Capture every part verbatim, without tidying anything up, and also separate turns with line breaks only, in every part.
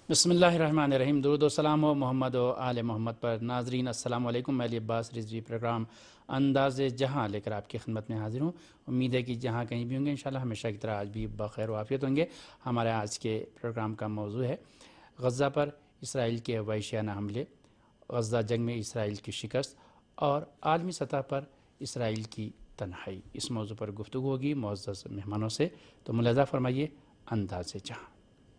بسم اللہ الرحمن الرحیم۔ درود و سلام و محمد و آل محمد پر۔ ناظرین السلام علیکم۔ میں علی عباس رضوی پروگرام انداز جہاں لے کر آپ کی خدمت میں حاضر ہوں۔ امید ہے کہ جہاں کہیں بھی ہوں گے انشاءاللہ ہمیشہ کی طرح آج بھی بخیر و عافیت ہوں گے۔ ہمارے آج کے پروگرام کا موضوع ہے غزہ پر اسرائیل کے وحشیانہ حملے، غزہ جنگ میں اسرائیل کی شکست اور عالمی سطح پر اسرائیل کی تنہائی۔ اس موضوع پر گفتگو ہوگی معزز مہمانوں سے، تو ملاحظہ فرمائیے انداز جہاں۔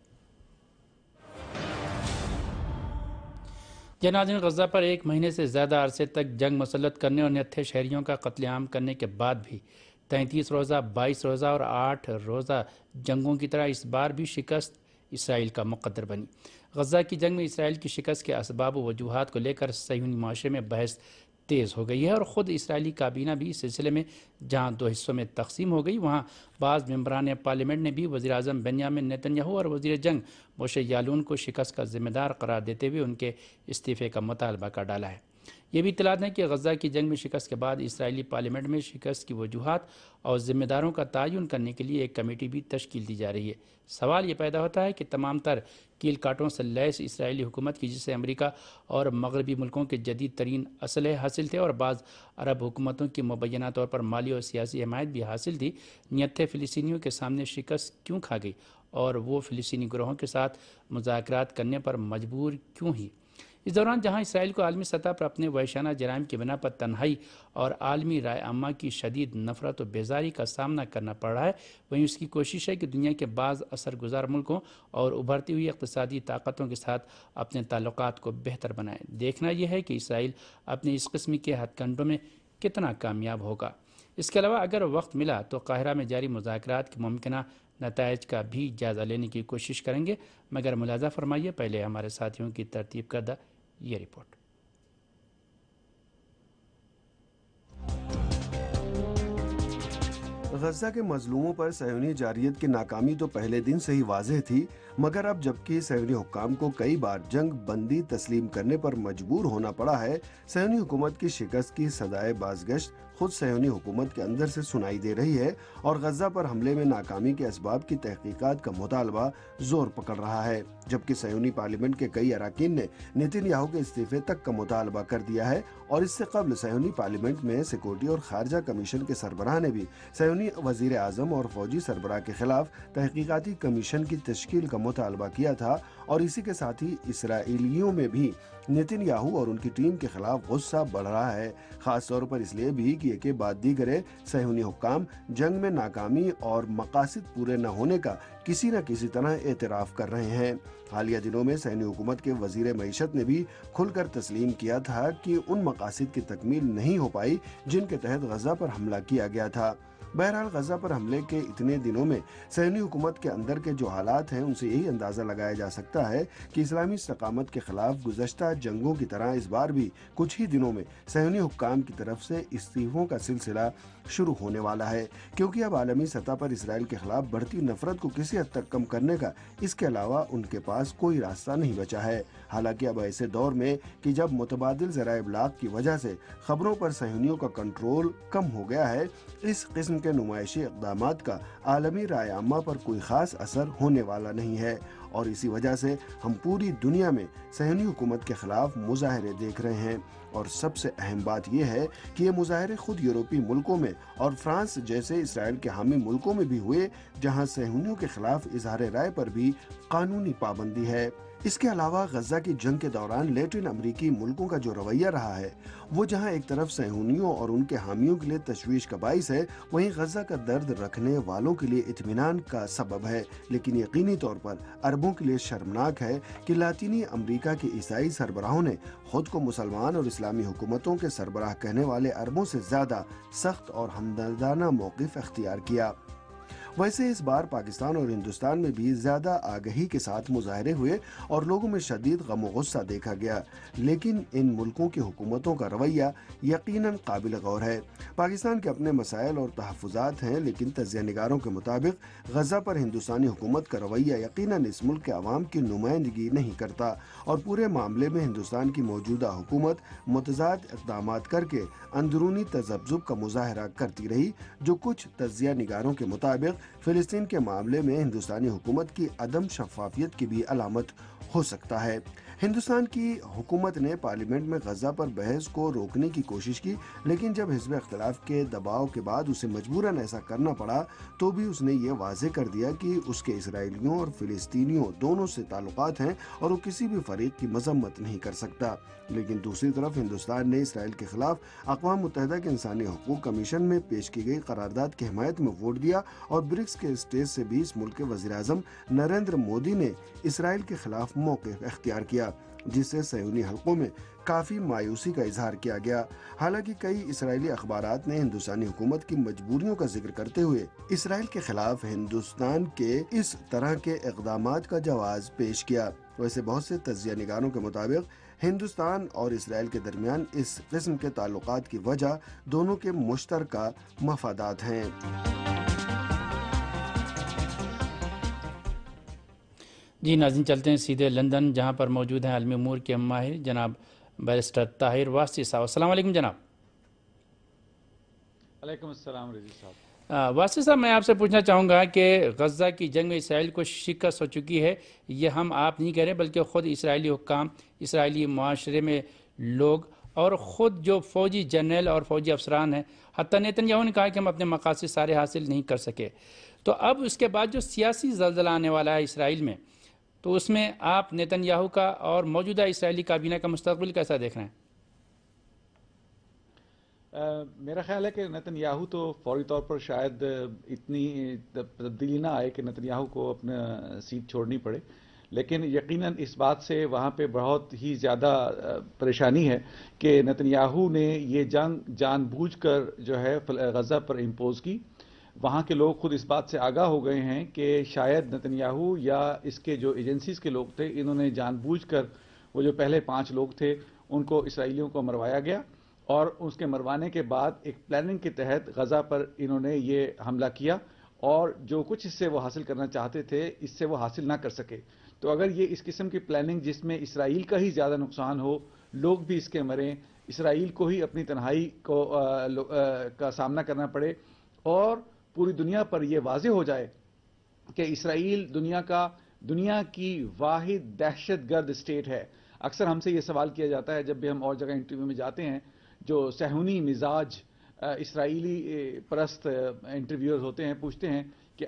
جی ناظرین، غزہ پر ایک مہینے سے زیادہ عرصے تک جنگ مسلط کرنے اور نہتھے شہریوں کا قتل عام کرنے کے بعد بھی تینتیس روزہ، بائیس روزہ اور آٹھ روزہ جنگوں کی طرح اس بار بھی شکست اسرائیل کا مقدر بنی۔ غزہ کی جنگ میں اسرائیل کی شکست کے اسباب و وجوہات کو لے کر صہیونی معاشرے میں بحث تیز ہو گئی ہے، اور خود اسرائیلی کابینہ بھی اس سلسلے میں جہاں دو حصوں میں تقسیم ہو گئی، وہاں بعض ممبران پارلیمنٹ نے بھی وزیر اعظم بنیامن نیتن یاہو اور وزیر جنگ موشے یالون کو شکست کا ذمہ دار قرار دیتے ہوئے ان کے استعفے کا مطالبہ کر ڈالا ہے۔ یہ بھی اطلاعات ہیں کہ غزہ کی جنگ میں شکست کے بعد اسرائیلی پارلیمنٹ میں شکست کی وجوہات اور ذمہ داروں کا تعین کرنے کے لیے ایک کمیٹی بھی تشکیل دی جا رہی ہے۔ سوال یہ پیدا ہوتا ہے کہ تمام تر کیل کاٹوں سے لیس اسرائیلی حکومت کی، جسے امریکہ اور مغربی ملکوں کے جدید ترین اسلحے حاصل تھے اور بعض عرب حکومتوں کی مبینہ طور پر مالی اور سیاسی حمایت بھی حاصل تھی، نہتھے فلسطینیوں کے سامنے شکست کیوں کھا گئی اور وہ فلسطینی گروہوں کے ساتھ مذاکرات کرنے پر مجبور کیوں ہوئی؟ اس دوران جہاں اسرائیل کو عالمی سطح پر اپنے وحشیانہ جرائم کی بنا پر تنہائی اور عالمی رائے عامہ کی شدید نفرت و بیزاری کا سامنا کرنا پڑ رہا ہے، وہیں اس کی کوشش ہے کہ دنیا کے بعض اثر گزار ملکوں اور ابھرتی ہوئی اقتصادی طاقتوں کے ساتھ اپنے تعلقات کو بہتر بنائے۔ دیکھنا یہ ہے کہ اسرائیل اپنے اس قسم کے ہتھ کنڈوں میں کتنا کامیاب ہوگا۔ اس کے علاوہ اگر وقت ملا تو قاہرہ میں جاری مذاکرات کے ممکنہ نتائج کا بھی جائزہ لینے کی کوشش کریں گے، مگر ملاحظہ فرمائیے پہلے ہمارے ساتھیوں کی ترتیب کردہ یہ رپورٹ۔
غزہ کے مظلوموں پر صہیونی جارحیت کی ناکامی تو پہلے دن سے ہی واضح تھی، مگر اب جبکہ صہیونی حکام کو کئی بار جنگ بندی تسلیم کرنے پر مجبور ہونا پڑا ہے، صہیونی حکومت کی شکست کی صدائے بازگشت خود صہیونی حکومت کے اندر سے سنائی دے رہی ہے، اور غزہ پر حملے میں ناکامی کے اسباب کی تحقیقات کا مطالبہ زور پکڑ رہا ہے، جبکہ صہیونی پارلیمنٹ کے کئی اراکین نے نیتن یاہو کے استعفے تک کا مطالبہ کر دیا ہے، اور اس سے قبل صہیونی پارلیمنٹ میں سیکورٹی اور خارجہ کمیشن کے سربراہ نے بھی صہیونی وزیر اعظم اور فوجی سربراہ کے خلاف تحقیقاتی کمیشن کی تشکیل کا مطالبہ کیا تھا، اور اسی کے ساتھ ہی اسرائیلیوں میں بھی نیتن یاہو اور ان کی ٹیم کے خلاف غصہ بڑھ رہا ہے، خاص طور پر اس لیے بھی کہ ایک بعد دیگرے صہیونی حکام جنگ میں ناکامی اور مقاصد پورے نہ ہونے کا کسی نہ کسی طرح اعتراف کر رہے ہیں۔ حالیہ دنوں میں صہیونی حکومت کے وزیر معیشت نے بھی کھل کر تسلیم کیا تھا کہ ان مقاصد کی تکمیل نہیں ہو پائی جن کے تحت غزہ پر حملہ کیا گیا تھا۔ بہرحال غزہ پر حملے کے اتنے دنوں میں صہیونی حکومت کے اندر کے جو حالات ہیں ان سے یہی اندازہ لگایا جا سکتا ہے کہ اسلامی استقامت کے خلاف گزشتہ جنگوں کی طرح اس بار بھی کچھ ہی دنوں میں صہیونی حکام کی طرف سے استعفوں کا سلسلہ شروع ہونے والا ہے، کیونکہ اب عالمی سطح پر اسرائیل کے خلاف بڑھتی نفرت کو کسی حد تک کم کرنے کا اس کے علاوہ ان کے پاس کوئی راستہ نہیں بچا ہے۔ حالانکہ اب ایسے دور میں کہ جب متبادل ذرائع ابلاغ کی وجہ سے خبروں پر صہیونیوں کا کنٹرول کم ہو گیا ہے، اس قسم کے نمائشی اقدامات کا عالمی رائے عامہ پر کوئی خاص اثر ہونے والا نہیں ہے، اور اسی وجہ سے ہم پوری دنیا میں صہیونی حکومت کے خلاف مظاہرے دیکھ رہے ہیں، اور سب سے اہم بات یہ ہے کہ یہ مظاہرے خود یورپی ملکوں میں اور فرانس جیسے اسرائیل کے حامی ملکوں میں بھی ہوئے، جہاں صہیونیوں کے خلاف اظہار رائے پر بھی قانونی پابندی ہے۔ اس کے علاوہ غزہ کی جنگ کے دوران لیٹن امریکی ملکوں کا جو رویہ رہا ہے، وہ جہاں ایک طرف صہیونیوں اور ان کے حامیوں کے لیے تشویش کا باعث ہے، وہیں غزہ کا درد رکھنے والوں کے لیے اطمینان کا سبب ہے، لیکن یقینی طور پر عربوں کے لیے شرمناک ہے کہ لاطینی امریکہ کے عیسائی سربراہوں نے خود کو مسلمان اور اسلامی حکومتوں کے سربراہ کہنے والے عربوں سے زیادہ سخت اور ہمدردانہ موقف اختیار کیا۔ ویسے اس بار پاکستان اور ہندوستان میں بھی زیادہ آگہی کے ساتھ مظاہرے ہوئے اور لوگوں میں شدید غم و غصہ دیکھا گیا، لیکن ان ملکوں کی حکومتوں کا رویہ یقیناً قابل غور ہے۔ پاکستان کے اپنے مسائل اور تحفظات ہیں، لیکن تجزیہ نگاروں کے مطابق غزہ پر ہندوستانی حکومت کا رویہ یقیناً اس ملک کے عوام کی نمائندگی نہیں کرتا، اور پورے معاملے میں ہندوستان کی موجودہ حکومت متضاد اقدامات کر کے اندرونی تذبذب کا مظاہرہ کرتی رہی، جو کچھ تجزیہ نگاروں کے مطابق فلسطین کے معاملے میں ہندوستانی حکومت کی عدم شفافیت کی بھی علامت ہو سکتا ہے۔ ہندوستان کی حکومت نے پارلیمنٹ میں غزہ پر بحث کو روکنے کی کوشش کی، لیکن جب حزب اختلاف کے دباؤ کے بعد اسے مجبوراً ایسا کرنا پڑا تو بھی اس نے یہ واضح کر دیا کہ اس کے اسرائیلیوں اور فلسطینیوں دونوں سے تعلقات ہیں اور وہ کسی بھی فریق کی مذمت نہیں کر سکتا۔ لیکن دوسری طرف ہندوستان نے اسرائیل کے خلاف اقوام متحدہ کے انسانی حقوق کمیشن میں پیش کی گئی قرارداد کی حمایت میں ووٹ دیا اور برکس کے اسٹیج سے بھی اس ملک کے وزیر اعظم نریندر مودی نے اسرائیل کے خلاف موقف اختیار کیا، جس سے صہیونی حلقوں میں کافی مایوسی کا اظہار کیا گیا۔ حالانکہ کئی اسرائیلی اخبارات نے ہندوستانی حکومت کی مجبوریوں کا ذکر کرتے ہوئے اسرائیل کے خلاف ہندوستان کے اس طرح کے اقدامات کا جواز پیش کیا۔ ویسے بہت سے تجزیہ نگاروں کے مطابق ہندوستان اور اسرائیل کے درمیان اس قسم کے تعلقات کی وجہ دونوں کے مشترکہ مفادات ہیں۔
جی ناظرین، چلتے ہیں سیدھے لندن، جہاں پر موجود ہیں عالمی امور کے ماہر جناب بیرسٹر طاہر واسطی صاحب۔ السلام علیکم جناب۔
علیکم السلام رضی صاحب۔
واسطی صاحب، میں آپ سے پوچھنا چاہوں گا کہ غزہ کی جنگ میں اسرائیل کو شکست ہو چکی ہے، یہ ہم آپ نہیں کہہ رہے بلکہ خود اسرائیلی حکام، اسرائیلی معاشرے میں لوگ اور خود جو فوجی جنرل اور فوجی افسران ہیں، حتیٰ نیتن یاہو نے کہا کہ ہم اپنے مقاصد سارے حاصل نہیں کر سکے۔ تو اب اس کے بعد جو سیاسی زلزلہ آنے والا ہے اسرائیل میں، تو اس میں آپ نیتن یاہو کا اور موجودہ اسرائیلی کابینہ کا مستقبل کیسا دیکھ رہے ہیں؟
میرا خیال ہے کہ نیتن یاہو تو فوری طور پر شاید اتنی تبدیلی نہ آئے کہ نیتن یاہو کو اپنا سیٹ چھوڑنی پڑے، لیکن یقیناً اس بات سے وہاں پہ بہت ہی زیادہ پریشانی ہے کہ نیتن یاہو نے یہ جنگ جان بوجھ کر جو ہے غزہ پر امپوز کی۔ وہاں کے لوگ خود اس بات سے آگاہ ہو گئے ہیں کہ شاید نیتن یاہو یا اس کے جو ایجنسیز کے لوگ تھے، انہوں نے جان بوجھ کر وہ جو پہلے پانچ لوگ تھے ان کو اسرائیلیوں کو مروایا گیا، اور اس کے مروانے کے بعد ایک پلاننگ کے تحت غزہ پر انہوں نے یہ حملہ کیا، اور جو کچھ اس سے وہ حاصل کرنا چاہتے تھے اس سے وہ حاصل نہ کر سکے۔ تو اگر یہ اس قسم کی پلاننگ جس میں اسرائیل کا ہی زیادہ نقصان ہو، لوگ بھی اس کے مریں، اسرائیل کو ہی اپنی تنہائی کو کا سامنا کرنا پڑے، اور پوری دنیا پر یہ واضح ہو جائے کہ اسرائیل دنیا کا دنیا کی واحد دہشت گرد اسٹیٹ ہے۔ اکثر ہم سے یہ سوال کیا جاتا ہے جب بھی ہم اور جگہ انٹرویو میں جاتے ہیں، جو صہیونی مزاج اسرائیلی پرست انٹرویورز ہوتے ہیں، پوچھتے ہیں کہ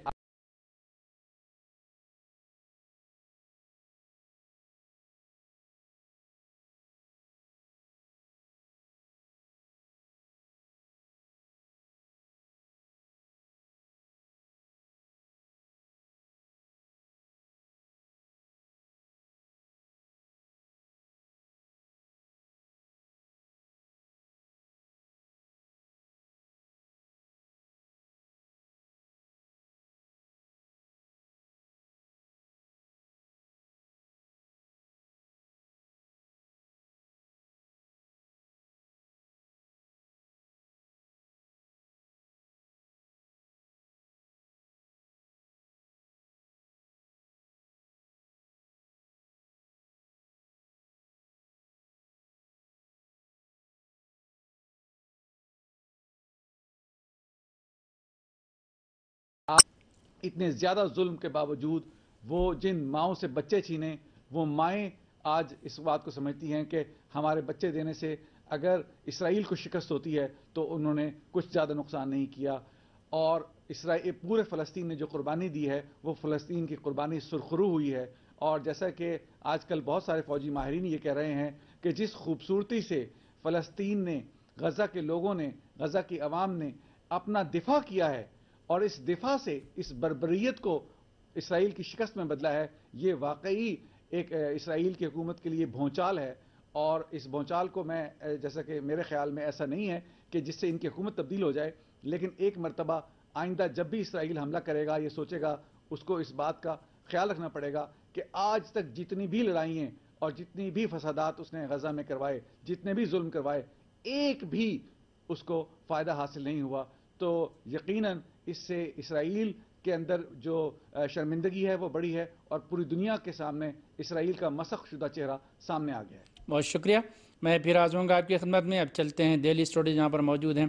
اتنے زیادہ ظلم کے باوجود وہ جن ماؤں سے بچے چھینے، وہ مائیں آج اس بات کو سمجھتی ہیں کہ ہمارے بچے دینے سے اگر اسرائیل کو شکست ہوتی ہے تو انہوں نے کچھ زیادہ نقصان نہیں کیا، اور اسرائیل پورے فلسطین نے جو قربانی دی ہے وہ فلسطین کی قربانی سرخرو ہوئی ہے۔ اور جیسا کہ آج کل بہت سارے فوجی ماہرین یہ کہہ رہے ہیں کہ جس خوبصورتی سے فلسطین نے، غزہ کے لوگوں نے، غزہ کی عوام نے اپنا دفاع کیا ہے، اور اس دفاع سے اس بربریت کو اسرائیل کی شکست میں بدلا ہے، یہ واقعی ایک اسرائیل کی حکومت کے لیے بھونچال ہے۔ اور اس بھونچال کو میں جیسا کہ میرے خیال میں ایسا نہیں ہے کہ جس سے ان کی حکومت تبدیل ہو جائے، لیکن ایک مرتبہ آئندہ جب بھی اسرائیل حملہ کرے گا، یہ سوچے گا، اس کو اس بات کا خیال رکھنا پڑے گا کہ آج تک جتنی بھی لڑائیاں اور جتنی بھی فسادات اس نے غزہ میں کروائے، جتنے بھی ظلم کروائے، ایک بھی اس کو فائدہ حاصل نہیں ہوا۔ تو یقیناً اس سے اسرائیل کے اندر جو شرمندگی ہے وہ بڑی ہے، اور پوری دنیا کے سامنے اسرائیل کا مسخ شدہ چہرہ سامنے آ گیا ہے۔
بہت شکریہ، میں پھر حاضر ہوں گا آپ کی خدمت میں۔ اب چلتے ہیں دہلی اسٹوڈیو جہاں پر موجود ہیں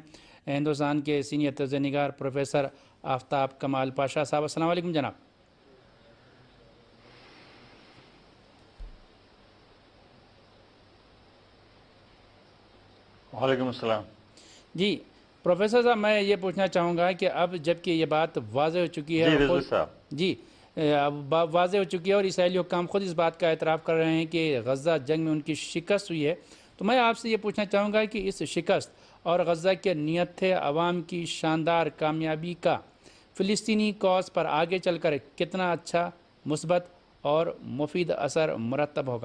ہندوستان کے سینئر تجزیہ نگار پروفیسر آفتاب کمال پاشا صاحب۔ السلام علیکم جناب۔
وعلیکم السلام۔
جی پروفیسر صاحب، میں یہ پوچھنا چاہوں گا کہ اب جب کہ یہ بات واضح ہو چکی ہے،
جی رضوی
خود
صاحب،
جی اب واضح ہو چکی ہے اور اسرائیلی حکام خود اس بات کا اعتراف کر رہے ہیں کہ غزہ جنگ میں ان کی شکست ہوئی ہے، تو میں آپ سے یہ پوچھنا چاہوں گا کہ اس شکست اور غزہ کے نیت تھے عوام کی شاندار کامیابی کا فلسطینی کاز پر آگے چل کر کتنا اچھا، مثبت اور مفید اثر مرتب ہوگا؟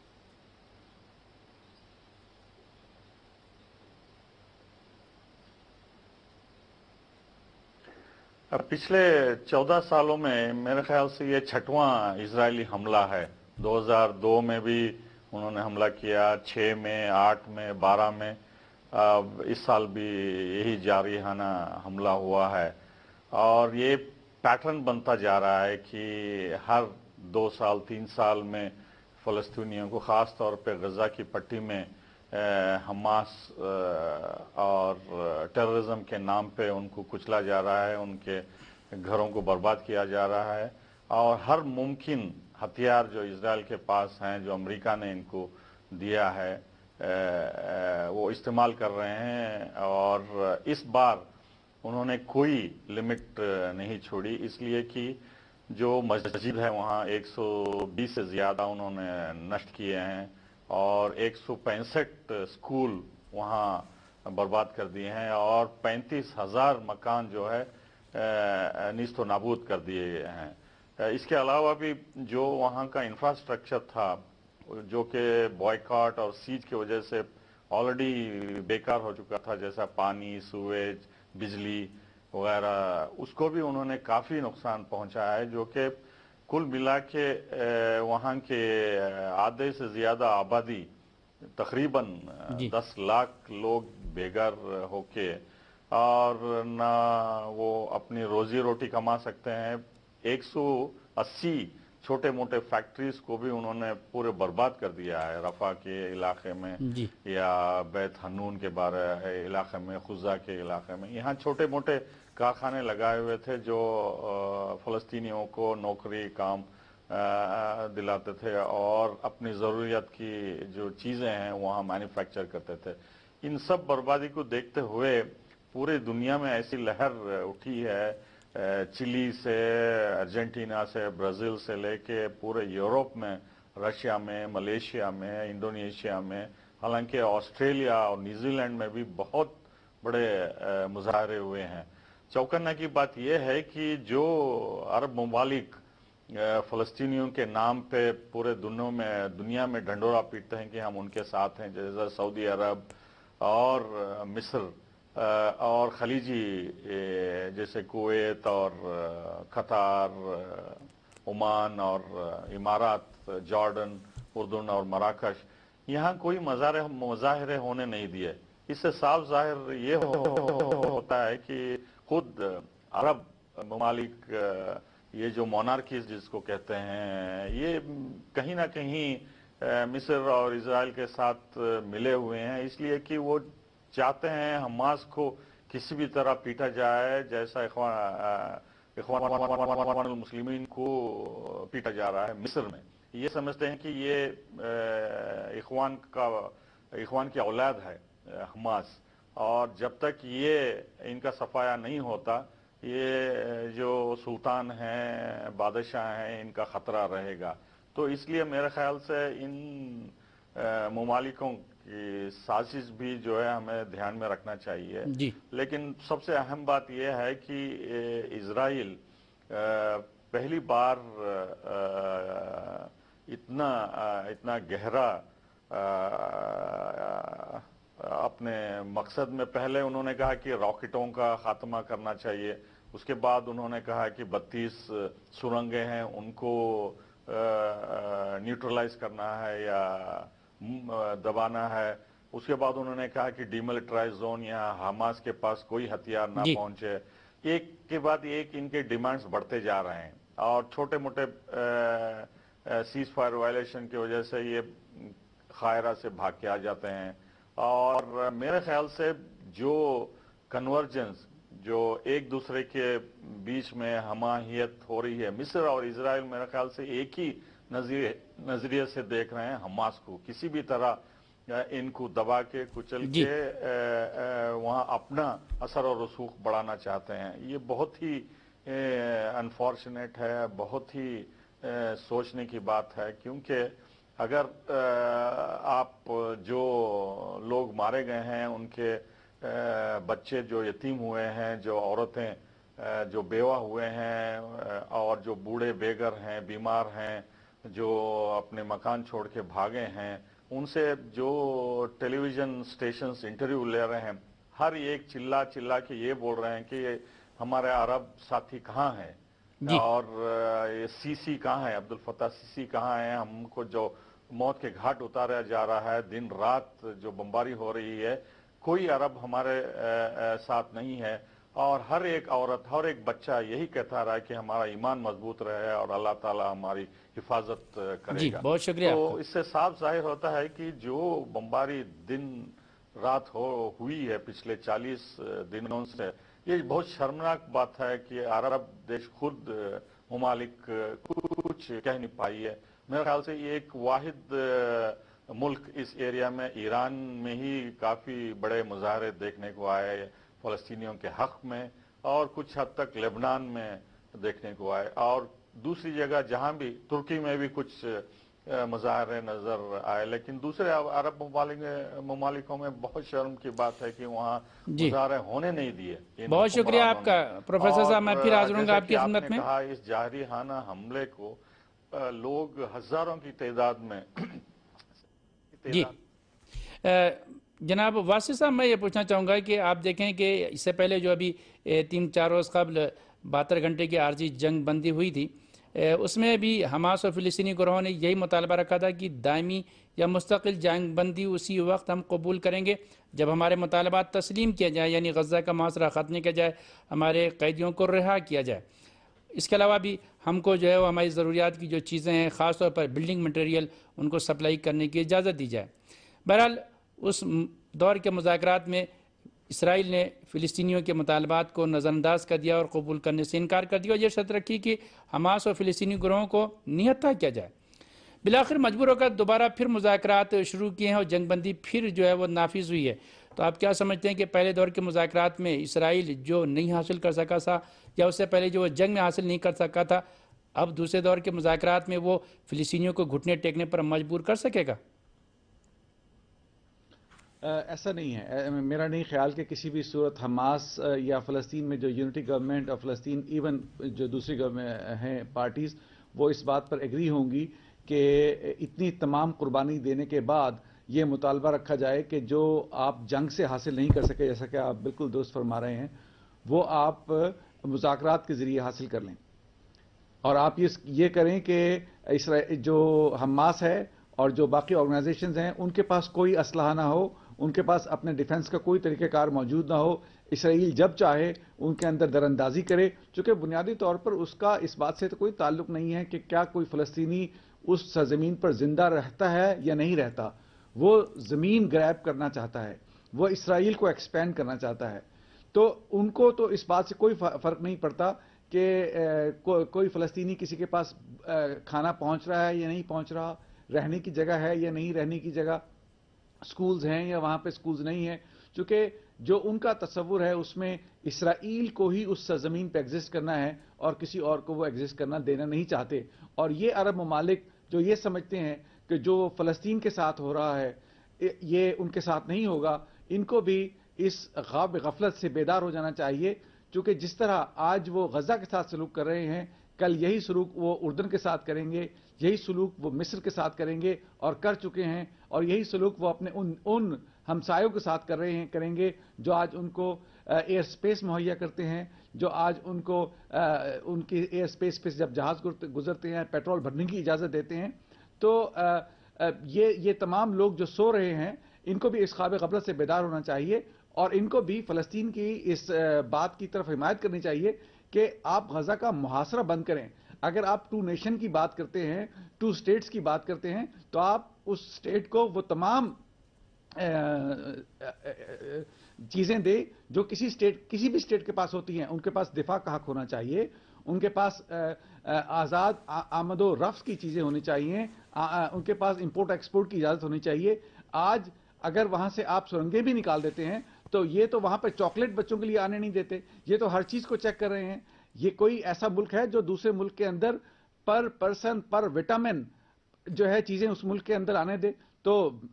اب پچھلے چودہ سالوں میں میرے خیال سے یہ چھٹواں اسرائیلی حملہ ہے۔ دو ہزار دو میں بھی انہوں نے حملہ کیا، چھ میں، آٹھ میں، بارہ میں، اب اس سال بھی یہی جارحانہ حملہ ہوا ہے، اور یہ پیٹرن بنتا جا رہا ہے کہ ہر دو سال تین سال میں فلسطینیوں کو، خاص طور پہ غزہ کی پٹی میں حماس اور ٹیررزم کے نام پہ ان کو کچلا جا رہا ہے، ان کے گھروں کو برباد کیا جا رہا ہے، اور ہر ممکن ہتھیار جو اسرائیل کے پاس ہیں، جو امریکہ نے ان کو دیا ہے، وہ استعمال کر رہے ہیں، اور اس بار انہوں نے کوئی لمٹ نہیں چھوڑی، اس لیے کہ جو مسجد ہے وہاں ایک سو بیس سے زیادہ انہوں نے نشٹ کیے ہیں، اور ایک سو پینسٹھ اسکول وہاں برباد کر دیے ہیں، اور پینتیس ہزار مکان جو ہے نیست و نابود کر دیے گئے ہیں۔ اس کے علاوہ بھی جو وہاں کا انفراسٹرکچر تھا، جو کہ بوائیکاٹ اور سیج کی وجہ سے آلریڈی بیکار ہو چکا تھا، جیسا پانی، سویج، بجلی وغیرہ، اس کو بھی انہوں نے کافی نقصان پہنچایا ہے، جو کہ کل ملا کے وہاں کے آدھے سے زیادہ آبادی، تقریباً
جی
دس لاکھ لوگ بے گھر ہو کے، اور نہ وہ اپنی روزی روٹی کما سکتے ہیں۔ ایک سو اسی چھوٹے موٹے فیکٹریز کو بھی انہوں نے پورے برباد کر دیا ہے، رفح کے علاقے میں
جی
یا بیت حنون کے بارے علاقے میں، خزہ کے علاقے میں، یہاں چھوٹے موٹے کارخانے لگائے ہوئے تھے جو فلسطینیوں کو نوکری کام دلاتے تھے، اور اپنی ضروریات کی جو چیزیں ہیں وہاں مینوفیکچر کرتے تھے۔ ان سب بربادی کو دیکھتے ہوئے پورے دنیا میں ایسی لہر اٹھی ہے، چلی سے، ارجنٹینا سے، برازیل سے لے کے پورے یورپ میں، رشیا میں، ملیشیا میں، انڈونیشیا میں، حالانکہ آسٹریلیا اور نیوزی لینڈ میں بھی بہت بڑے مظاہرے ہوئے ہیں۔ چوکنے کی بات یہ ہے کہ جو عرب ممالک فلسطینیوں کے نام پہ پورے دنیا میں دنیا میں ڈھنڈورا پیٹتے ہیں کہ ہم ان کے ساتھ ہیں، جیسے سعودی عرب اور مصر اور خلیجی جیسے کویت اور قطر، عمان اور امارات، جارڈن، اردن اور مراکش، یہاں کوئی مظاہرے ہونے نہیں دیے۔ اس سے صاف ظاہر یہ ہوتا ہے کہ خود عرب ممالک، یہ جو مونارکیز جس کو کہتے ہیں، یہ کہیں نہ کہیں مصر اور اسرائیل کے ساتھ ملے ہوئے ہیں، اس لیے کہ وہ چاہتے ہیں حماس کو کسی بھی طرح پیٹا جائے، جیسا اخوان المسلمین کو پیٹا جا رہا ہے مصر میں۔ یہ سمجھتے ہیں کہ یہ اخوان کا اخوان کی اولاد ہے حماس، اور جب تک یہ ان کا صفایا نہیں ہوتا، یہ جو سلطان ہیں، بادشاہ ہیں، ان کا خطرہ رہے گا۔ تو اس لیے میرے خیال سے ان ممالکوں کی سازش بھی جو ہے ہمیں دھیان میں رکھنا چاہیے۔
جی
لیکن سب سے اہم بات یہ ہے کہ اسرائیل پہلی بار اتنا اتنا گہرا اپنے مقصد میں، پہلے انہوں نے کہا کہ راکٹوں کا خاتمہ کرنا چاہیے، اس کے بعد انہوں نے کہا کہ بتیس سرنگیں ہیں ان کو نیوٹرلائز کرنا ہے یا دبانا ہے، اس کے بعد انہوں نے کہا کہ ڈی ملٹرائز زون یا حماس کے پاس کوئی ہتھیار نہ
جی
پہنچے۔ ایک کے بعد ایک ان کے ڈیمانڈز بڑھتے جا رہے ہیں، اور چھوٹے موٹے سیز فائر وائلیشن کی وجہ سے یہ قاہرہ سے بھاگ کے آ جاتے ہیں، اور میرے خیال سے جو کنورجنس جو ایک دوسرے کے بیچ میں ہماہیت ہو رہی ہے، مصر اور اسرائیل میرے خیال سے ایک ہی نظریے سے دیکھ رہے ہیں حماس کو، کسی بھی طرح ان کو دبا کے کچل
جی
کے وہاں اپنا اثر و رسوخ بڑھانا چاہتے ہیں۔ یہ بہت ہی انفارچونیٹ ہے، بہت ہی سوچنے کی بات ہے، کیونکہ اگر آپ جو لوگ مارے گئے ہیں، ان کے بچے جو یتیم ہوئے ہیں، جو عورتیں جو بیوہ ہوئے ہیں، اور جو بوڑھے بے گھر ہیں، بیمار ہیں، جو اپنے مکان چھوڑ کے بھاگے ہیں، ان سے جو ٹیلی ویژن سٹیشنز انٹرویو لے رہے ہیں، ہر ایک چلا چلا کے یہ بول رہے ہیں کہ ہمارے عرب ساتھی کہاں ہیں،
جی
اور سی سی کہاں ہے، عبد الفتاح سی سی کہاں ہے، ہم کو جو موت کے گھاٹ اتارا جا رہا ہے، دن رات جو بمباری ہو رہی ہے، کوئی عرب ہمارے ساتھ نہیں ہے، اور ہر ایک عورت، ہر ایک بچہ یہی کہتا رہا ہے کہ ہمارا ایمان مضبوط رہے اور اللہ تعالی ہماری حفاظت کرے
جی
گا۔
بہت شکریہ
تو
آپ کا۔
اس سے صاف ظاہر ہوتا ہے کہ جو بمباری دن رات ہو ہوئی ہے پچھلے چالیس دنوں سے، یہ بہت شرمناک بات ہے کہ عرب دیش خود ممالک کچھ کہہ نہیں پائی ہے۔ میرے خیال سے یہ ایک واحد ملک اس ایریا میں ایران میں ہی کافی بڑے مظاہرے دیکھنے کو آئے فلسطینیوں کے حق میں، اور کچھ حد تک لبنان میں دیکھنے کو آئے، اور دوسری جگہ جہاں بھی ترکی میں بھی کچھ مظاہرے نظر آئے، لیکن دوسرے عرب ممالک ممالکوں میں بہت شرم کی بات ہے کہ وہاں
جی
مظاہرے ہونے نہیں دیے ان
بہت شکریہ
حکمرانوں
آپ
نے۔
کا پروفیسر صاحب، میں پھر حاضر ہوں گا
جیسا
آپ
کہ
کی
آپ
خدمت
نے
میں۔
کہا، اس جارحانہ حملے کو لوگ ہزاروں کی تعداد میں
جی جناب واسف صاحب، میں یہ پوچھنا چاہوں گا کہ آپ دیکھیں کہ اس سے پہلے جو ابھی تین چار روز قبل بہتر گھنٹے کی عارضی جنگ بندی ہوئی تھی، اس میں بھی حماس اور فلسطینی گروہوں نے یہی مطالبہ رکھا تھا کہ دائمی یا مستقل جنگ بندی اسی وقت ہم قبول کریں گے جب ہمارے مطالبات تسلیم کیا جائے، یعنی غزہ کا محاصرہ ختم کیا جائے، ہمارے قیدیوں کو رہا کیا جائے۔ اس کے علاوہ بھی ہم کو جو ہے وہ ہماری ضروریات کی جو چیزیں ہیں، خاص طور پر بلڈنگ مٹیریل، ان کو سپلائی کرنے کی اجازت دی جائے۔ بہرحال اس دور کے مذاکرات میں اسرائیل نے فلسطینیوں کے مطالبات کو نظر انداز کر دیا اور قبول کرنے سے انکار کر دیا، اور یہ شرط رکھی کہ حماس اور فلسطینی گروہوں کو نہتھا کیا جائے۔ بالآخر مجبور ہو کر دوبارہ پھر مذاکرات شروع کیے ہیں اور جنگ بندی پھر جو ہے وہ نافذ ہوئی ہے۔ تو آپ کیا سمجھتے ہیں کہ پہلے دور کے مذاکرات میں اسرائیل جو نہیں حاصل کر سکا تھا، یا اس سے پہلے جو وہ جنگ میں حاصل نہیں کر سکا تھا، اب دوسرے دور کے مذاکرات میں وہ فلسطینیوں کو گھٹنے ٹیکنے پر مجبور کر سکے گا؟
ایسا نہیں ہے، میرا نہیں خیال کہ کسی بھی صورت حماس یا فلسطین میں جو یونٹی گورنمنٹ اور فلسطین ایون جو دوسری گورنمنٹ ہیں پارٹیز، وہ اس بات پر ایگری ہوں گی کہ اتنی تمام قربانی دینے کے بعد یہ مطالبہ رکھا جائے کہ جو آپ جنگ سے حاصل نہیں کر سکے، جیسا کہ آپ بالکل درست فرما رہے ہیں، وہ آپ مذاکرات کے ذریعے حاصل کر لیں، اور آپ یہ کریں کہ اسرائیل جو حماس ہے اور جو باقی آرگنائزیشنز ہیں ان کے پاس کوئی اسلحہ نہ ہو، ان کے پاس اپنے ڈیفنس کا کوئی طریقہ کار موجود نہ ہو، اسرائیل جب چاہے ان کے اندر در اندازی کرے، چونکہ بنیادی طور پر اس کا اس بات سے تو کوئی تعلق نہیں ہے کہ کیا کوئی فلسطینی اس سرزمین پر زندہ رہتا ہے یا نہیں رہتا، وہ زمین گریب کرنا چاہتا ہے، وہ اسرائیل کو ایکسپینڈ کرنا چاہتا ہے، تو ان کو تو اس بات سے کوئی فرق نہیں پڑتا کہ کوئی فلسطینی کسی کے پاس کھانا پہنچ رہا ہے یا نہیں پہنچ رہا، رہنے کی جگہ ہے یا نہیں رہنے کی جگہ، سکولز ہیں یا وہاں پہ سکولز نہیں ہیں، چونکہ جو ان کا تصور ہے اس میں اسرائیل کو ہی اس سرزمین پہ ایگزسٹ کرنا ہے اور کسی اور کو وہ ایگزسٹ کرنا دینا نہیں چاہتے، اور یہ عرب ممالک جو یہ سمجھتے ہیں کہ جو فلسطین کے ساتھ ہو رہا ہے یہ ان کے ساتھ نہیں ہوگا، ان کو بھی اس خواب غفلت سے بیدار ہو جانا چاہیے، چونکہ جس طرح آج وہ غزہ کے ساتھ سلوک کر رہے ہیں، کل یہی سلوک وہ اردن کے ساتھ کریں گے، یہی سلوک وہ مصر کے ساتھ کریں گے اور کر چکے ہیں، اور یہی سلوک وہ اپنے ان ان ہمسایوں کے ساتھ کر رہے ہیں کریں گے جو آج ان کو ایئر سپیس مہیا کرتے ہیں، جو آج ان کو ان کی ایئر سپیس پہ جب جہاز گزرتے ہیں پیٹرول بھرنے کی اجازت دیتے ہیں، تو یہ یہ تمام لوگ جو سو رہے ہیں ان کو بھی اس خواب غفلت سے بیدار ہونا چاہیے، اور ان کو بھی فلسطین کی اس بات کی طرف حمایت کرنی چاہیے کہ آپ غزہ کا محاصرہ بند کریں۔ اگر آپ ٹو نیشن کی بات کرتے ہیں، ٹو سٹیٹس کی بات کرتے ہیں، تو آپ اس سٹیٹ کو وہ تمام چیزیں دے جو کسی اسٹیٹ کسی بھی اسٹیٹ کے پاس ہوتی ہیں. ان کے پاس دفاع کا حق ہونا چاہیے, ان کے پاس آزاد آمد و رفت کی چیزیں ہونی چاہیے, ان کے پاس امپورٹ ایکسپورٹ کی اجازت ہونی چاہیے. آج اگر وہاں سے آپ سرنگیں بھی نکال دیتے ہیں تو یہ تو وہاں پہ چاکلیٹ بچوں کے لیے آنے نہیں دیتے, یہ تو ہر چیز کو چیک کر رہے ہیں. یہ کوئی ایسا ملک ہے جو دوسرے ملک کے اندر پر پرسن پر وٹامن جو ہے چیزیں اس ملک کے اندر آنے دے؟ تو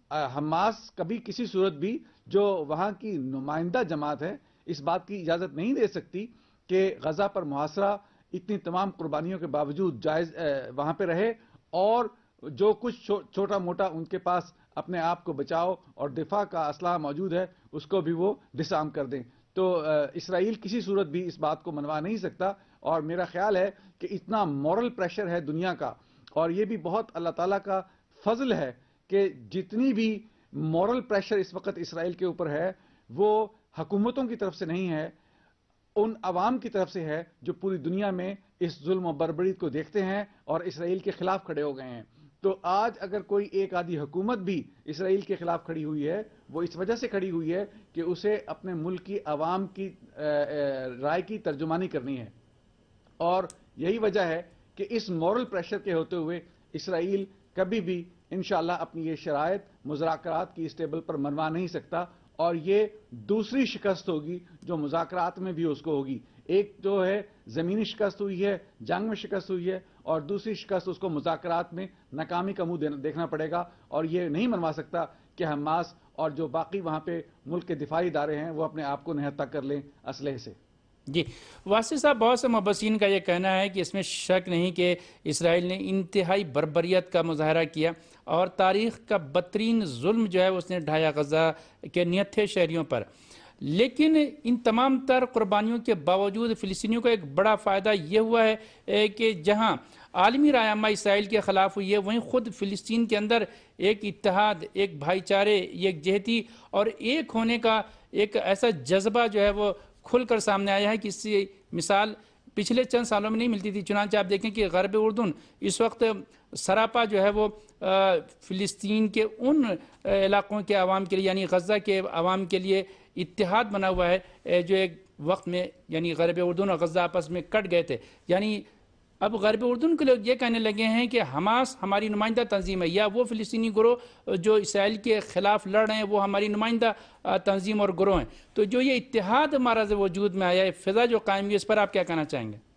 حماس کبھی کسی صورت بھی جو وہاں کی نمائندہ جماعت ہے اس بات کی اجازت نہیں دے سکتی کہ غزہ پر محاصرہ اتنی تمام قربانیوں کے باوجود جائز وہاں پہ رہے, اور جو کچھ چھوٹا موٹا ان کے پاس اپنے آپ کو بچاؤ اور دفاع کا اسلحہ موجود ہے اس کو بھی وہ ڈسارم کر دیں. تو اسرائیل کسی صورت بھی اس بات کو منوا نہیں سکتا, اور میرا خیال ہے کہ اتنا مورل پریشر ہے دنیا کا, اور یہ بھی بہت اللہ تعالیٰ کا فضل ہے کہ جتنی بھی مورل پریشر اس وقت اسرائیل کے اوپر ہے وہ حکومتوں کی طرف سے نہیں ہے, ان عوام کی طرف سے ہے جو پوری دنیا میں اس ظلم و بربری کو دیکھتے ہیں اور اسرائیل کے خلاف کھڑے ہو گئے ہیں. تو آج اگر کوئی ایک آدھی حکومت بھی اسرائیل کے خلاف کھڑی ہوئی ہے وہ اس وجہ سے کھڑی ہوئی ہے کہ اسے اپنے ملک کی عوام کی رائے کی ترجمانی کرنی ہے, اور یہی وجہ ہے کہ اس مورل پریشر کے ہوتے ہوئے اسرائیل کبھی بھی انشاءاللہ اپنی یہ شرائط مذاکرات کی اس ٹیبل پر منوا نہیں سکتا, اور یہ دوسری شکست ہوگی جو مذاکرات میں بھی اس کو ہوگی. ایک جو ہے زمینی شکست ہوئی ہے, جنگ میں شکست ہوئی ہے, اور دوسری شکست اس کو مذاکرات میں ناکامی کا منہ دیکھنا پڑے گا, اور یہ نہیں منوا سکتا کہ حماس اور جو باقی وہاں پہ ملک کے دفاعی ادارے ہیں وہ اپنے آپ کو نہتا کر لیں اسلحے سے.
جی واسع صاحب, بہت سے مبصرین کا یہ کہنا ہے کہ اس میں شک نہیں کہ اسرائیل نے انتہائی بربریت کا مظاہرہ کیا اور تاریخ کا بدترین ظلم جو ہے اس نے ڈھایا غزہ کے نہتے شہریوں پر, لیکن ان تمام تر قربانیوں کے باوجود فلسطینیوں کو ایک بڑا فائدہ یہ ہوا ہے کہ جہاں عالمی رائے عامہ اسرائیل کے خلاف ہوئی ہے وہیں خود فلسطین کے اندر ایک اتحاد, ایک بھائی چارے, ایک جہتی اور ایک ہونے کا ایک ایسا جذبہ جو ہے وہ کھل کر سامنے آیا ہے کہ اس سے مثال پچھلے چند سالوں میں نہیں ملتی تھی. چنانچہ آپ دیکھیں کہ غرب اردن اس وقت سراپا جو ہے وہ فلسطین کے ان علاقوں کے عوام کے لیے یعنی غزہ کے عوام کے لیے اتحاد بنا ہوا ہے جو ایک وقت میں یعنی غرب اردن اور غزہ آپس میں کٹ گئے تھے. یعنی اب غرب اردن کے لوگ یہ کہنے لگے ہیں کہ حماس ہماری نمائندہ تنظیم ہے, یا وہ فلسطینی گروہ جو اسرائیل کے خلاف لڑ رہے ہیں وہ ہماری نمائندہ تنظیم اور گروہ ہیں. تو جو یہ اتحاد ہمارا وجود میں آیا ہے, فضا جو قائم ہوئی, اس پر آپ کیا کہنا چاہیں گے؟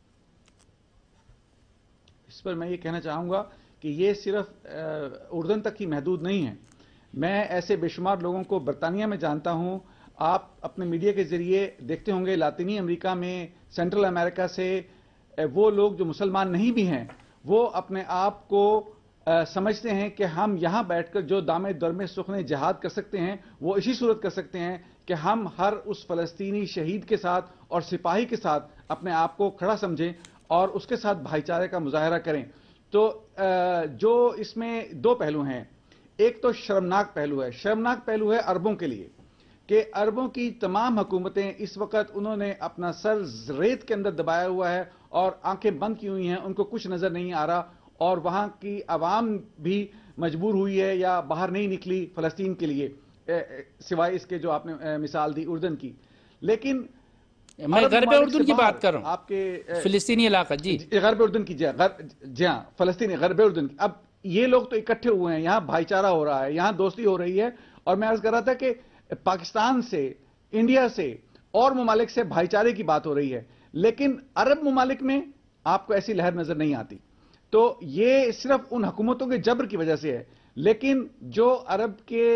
اس پر میں یہ کہنا چاہوں گا کہ یہ صرف اردن تک ہی محدود نہیں ہے. میں ایسے بے شمار لوگوں کو برطانیہ میں جانتا ہوں, آپ اپنے میڈیا کے ذریعے دیکھتے ہوں گے لاطینی امریکہ میں, سینٹرل امریکہ سے وہ لوگ جو مسلمان نہیں بھی ہیں وہ اپنے آپ کو سمجھتے ہیں کہ ہم یہاں بیٹھ کر جو دامے درمے سخن جہاد کر سکتے ہیں وہ اسی صورت کر سکتے ہیں کہ ہم ہر اس فلسطینی شہید کے ساتھ اور سپاہی کے ساتھ اپنے آپ کو کھڑا سمجھیں اور اس کے ساتھ بھائی چارے کا مظاہرہ کریں. تو جو اس میں دو پہلو ہیں, ایک تو شرمناک پہلو ہے. شرمناک پہلو ہے عربوں کے لیے کہ عربوں کی تمام حکومتیں اس وقت انہوں نے اپنا سر ریت کے اندر دبایا ہوا ہے اور آنکھیں بند کی ہوئی ہیں, ان کو کچھ نظر نہیں آ رہا, اور وہاں کی عوام بھی مجبور ہوئی ہے یا باہر نہیں نکلی فلسطین کے لیے سوائے اس کے جو آپ نے مثال دی اردن کی. لیکن
میں غرب اردن کی بات کر رہا ہوں,
آپ کے
فلسطینی علاقہ. جی
غرب اردن کی, جی ہاں فلسطین غرب اردن کی. اب یہ لوگ تو اکٹھے ہوئے ہیں, یہاں بھائی چارہ ہو رہا ہے, یہاں دوستی ہو رہی ہے, اور میں عرض کر رہا تھا کہ پاکستان سے, انڈیا سے اور ممالک سے بھائی چارے کی بات ہو رہی ہے, لیکن عرب ممالک میں آپ کو ایسی لہر نظر نہیں آتی. تو یہ صرف ان حکومتوں کے جبر کی وجہ سے ہے, لیکن جو عرب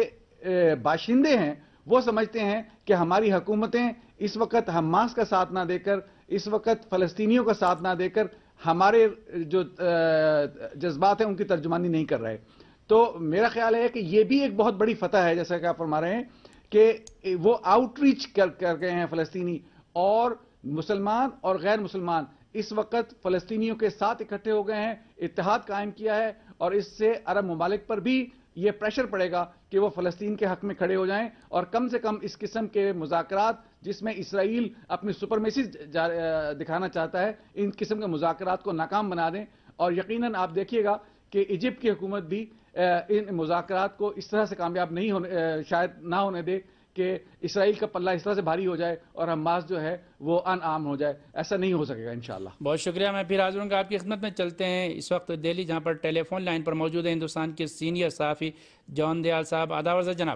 کے باشندے ہیں وہ سمجھتے ہیں کہ ہماری حکومتیں اس وقت حماس کا ساتھ نہ دے کر, اس وقت فلسطینیوں کا ساتھ نہ دے کر ہمارے جو جذبات ہیں ان کی ترجمانی نہیں کر رہے. تو میرا خیال ہے کہ یہ بھی ایک بہت بڑی فتح ہے, جیسا کہ آپ فرما رہے ہیں کہ وہ آؤٹ ریچ کر کر گئے ہیں فلسطینی, اور مسلمان اور غیر مسلمان اس وقت فلسطینیوں کے ساتھ اکٹھے ہو گئے ہیں, اتحاد قائم کیا ہے, اور اس سے عرب ممالک پر بھی یہ پریشر پڑے گا کہ وہ فلسطین کے حق میں کھڑے ہو جائیں, اور کم سے کم اس قسم کے مذاکرات جس میں اسرائیل اپنی سپرمیسی دکھانا چاہتا ہے, ان قسم کے مذاکرات کو ناکام بنا دیں. اور یقیناً آپ دیکھیے گا کہ ایجپٹ کی حکومت بھی ان مذاکرات کو اس طرح سے کامیاب نہیں ہونے شاید نہ ہونے دے کہ اسرائیل کا پلہ اس طرح سے بھاری ہو جائے اور حماس جو ہے وہ ان عام ہو جائے. ایسا نہیں ہو سکے گا انشاءاللہ.
بہت شکریہ. میں پھر حاضر ہوں گا آپ کی خدمت میں. چلتے ہیں اس وقت دہلی جہاں پر ٹیلی فون لائن پر موجود ہیں ہندوستان کے سینئر صحافی جان دیال صاحب. آداب عرض جناب.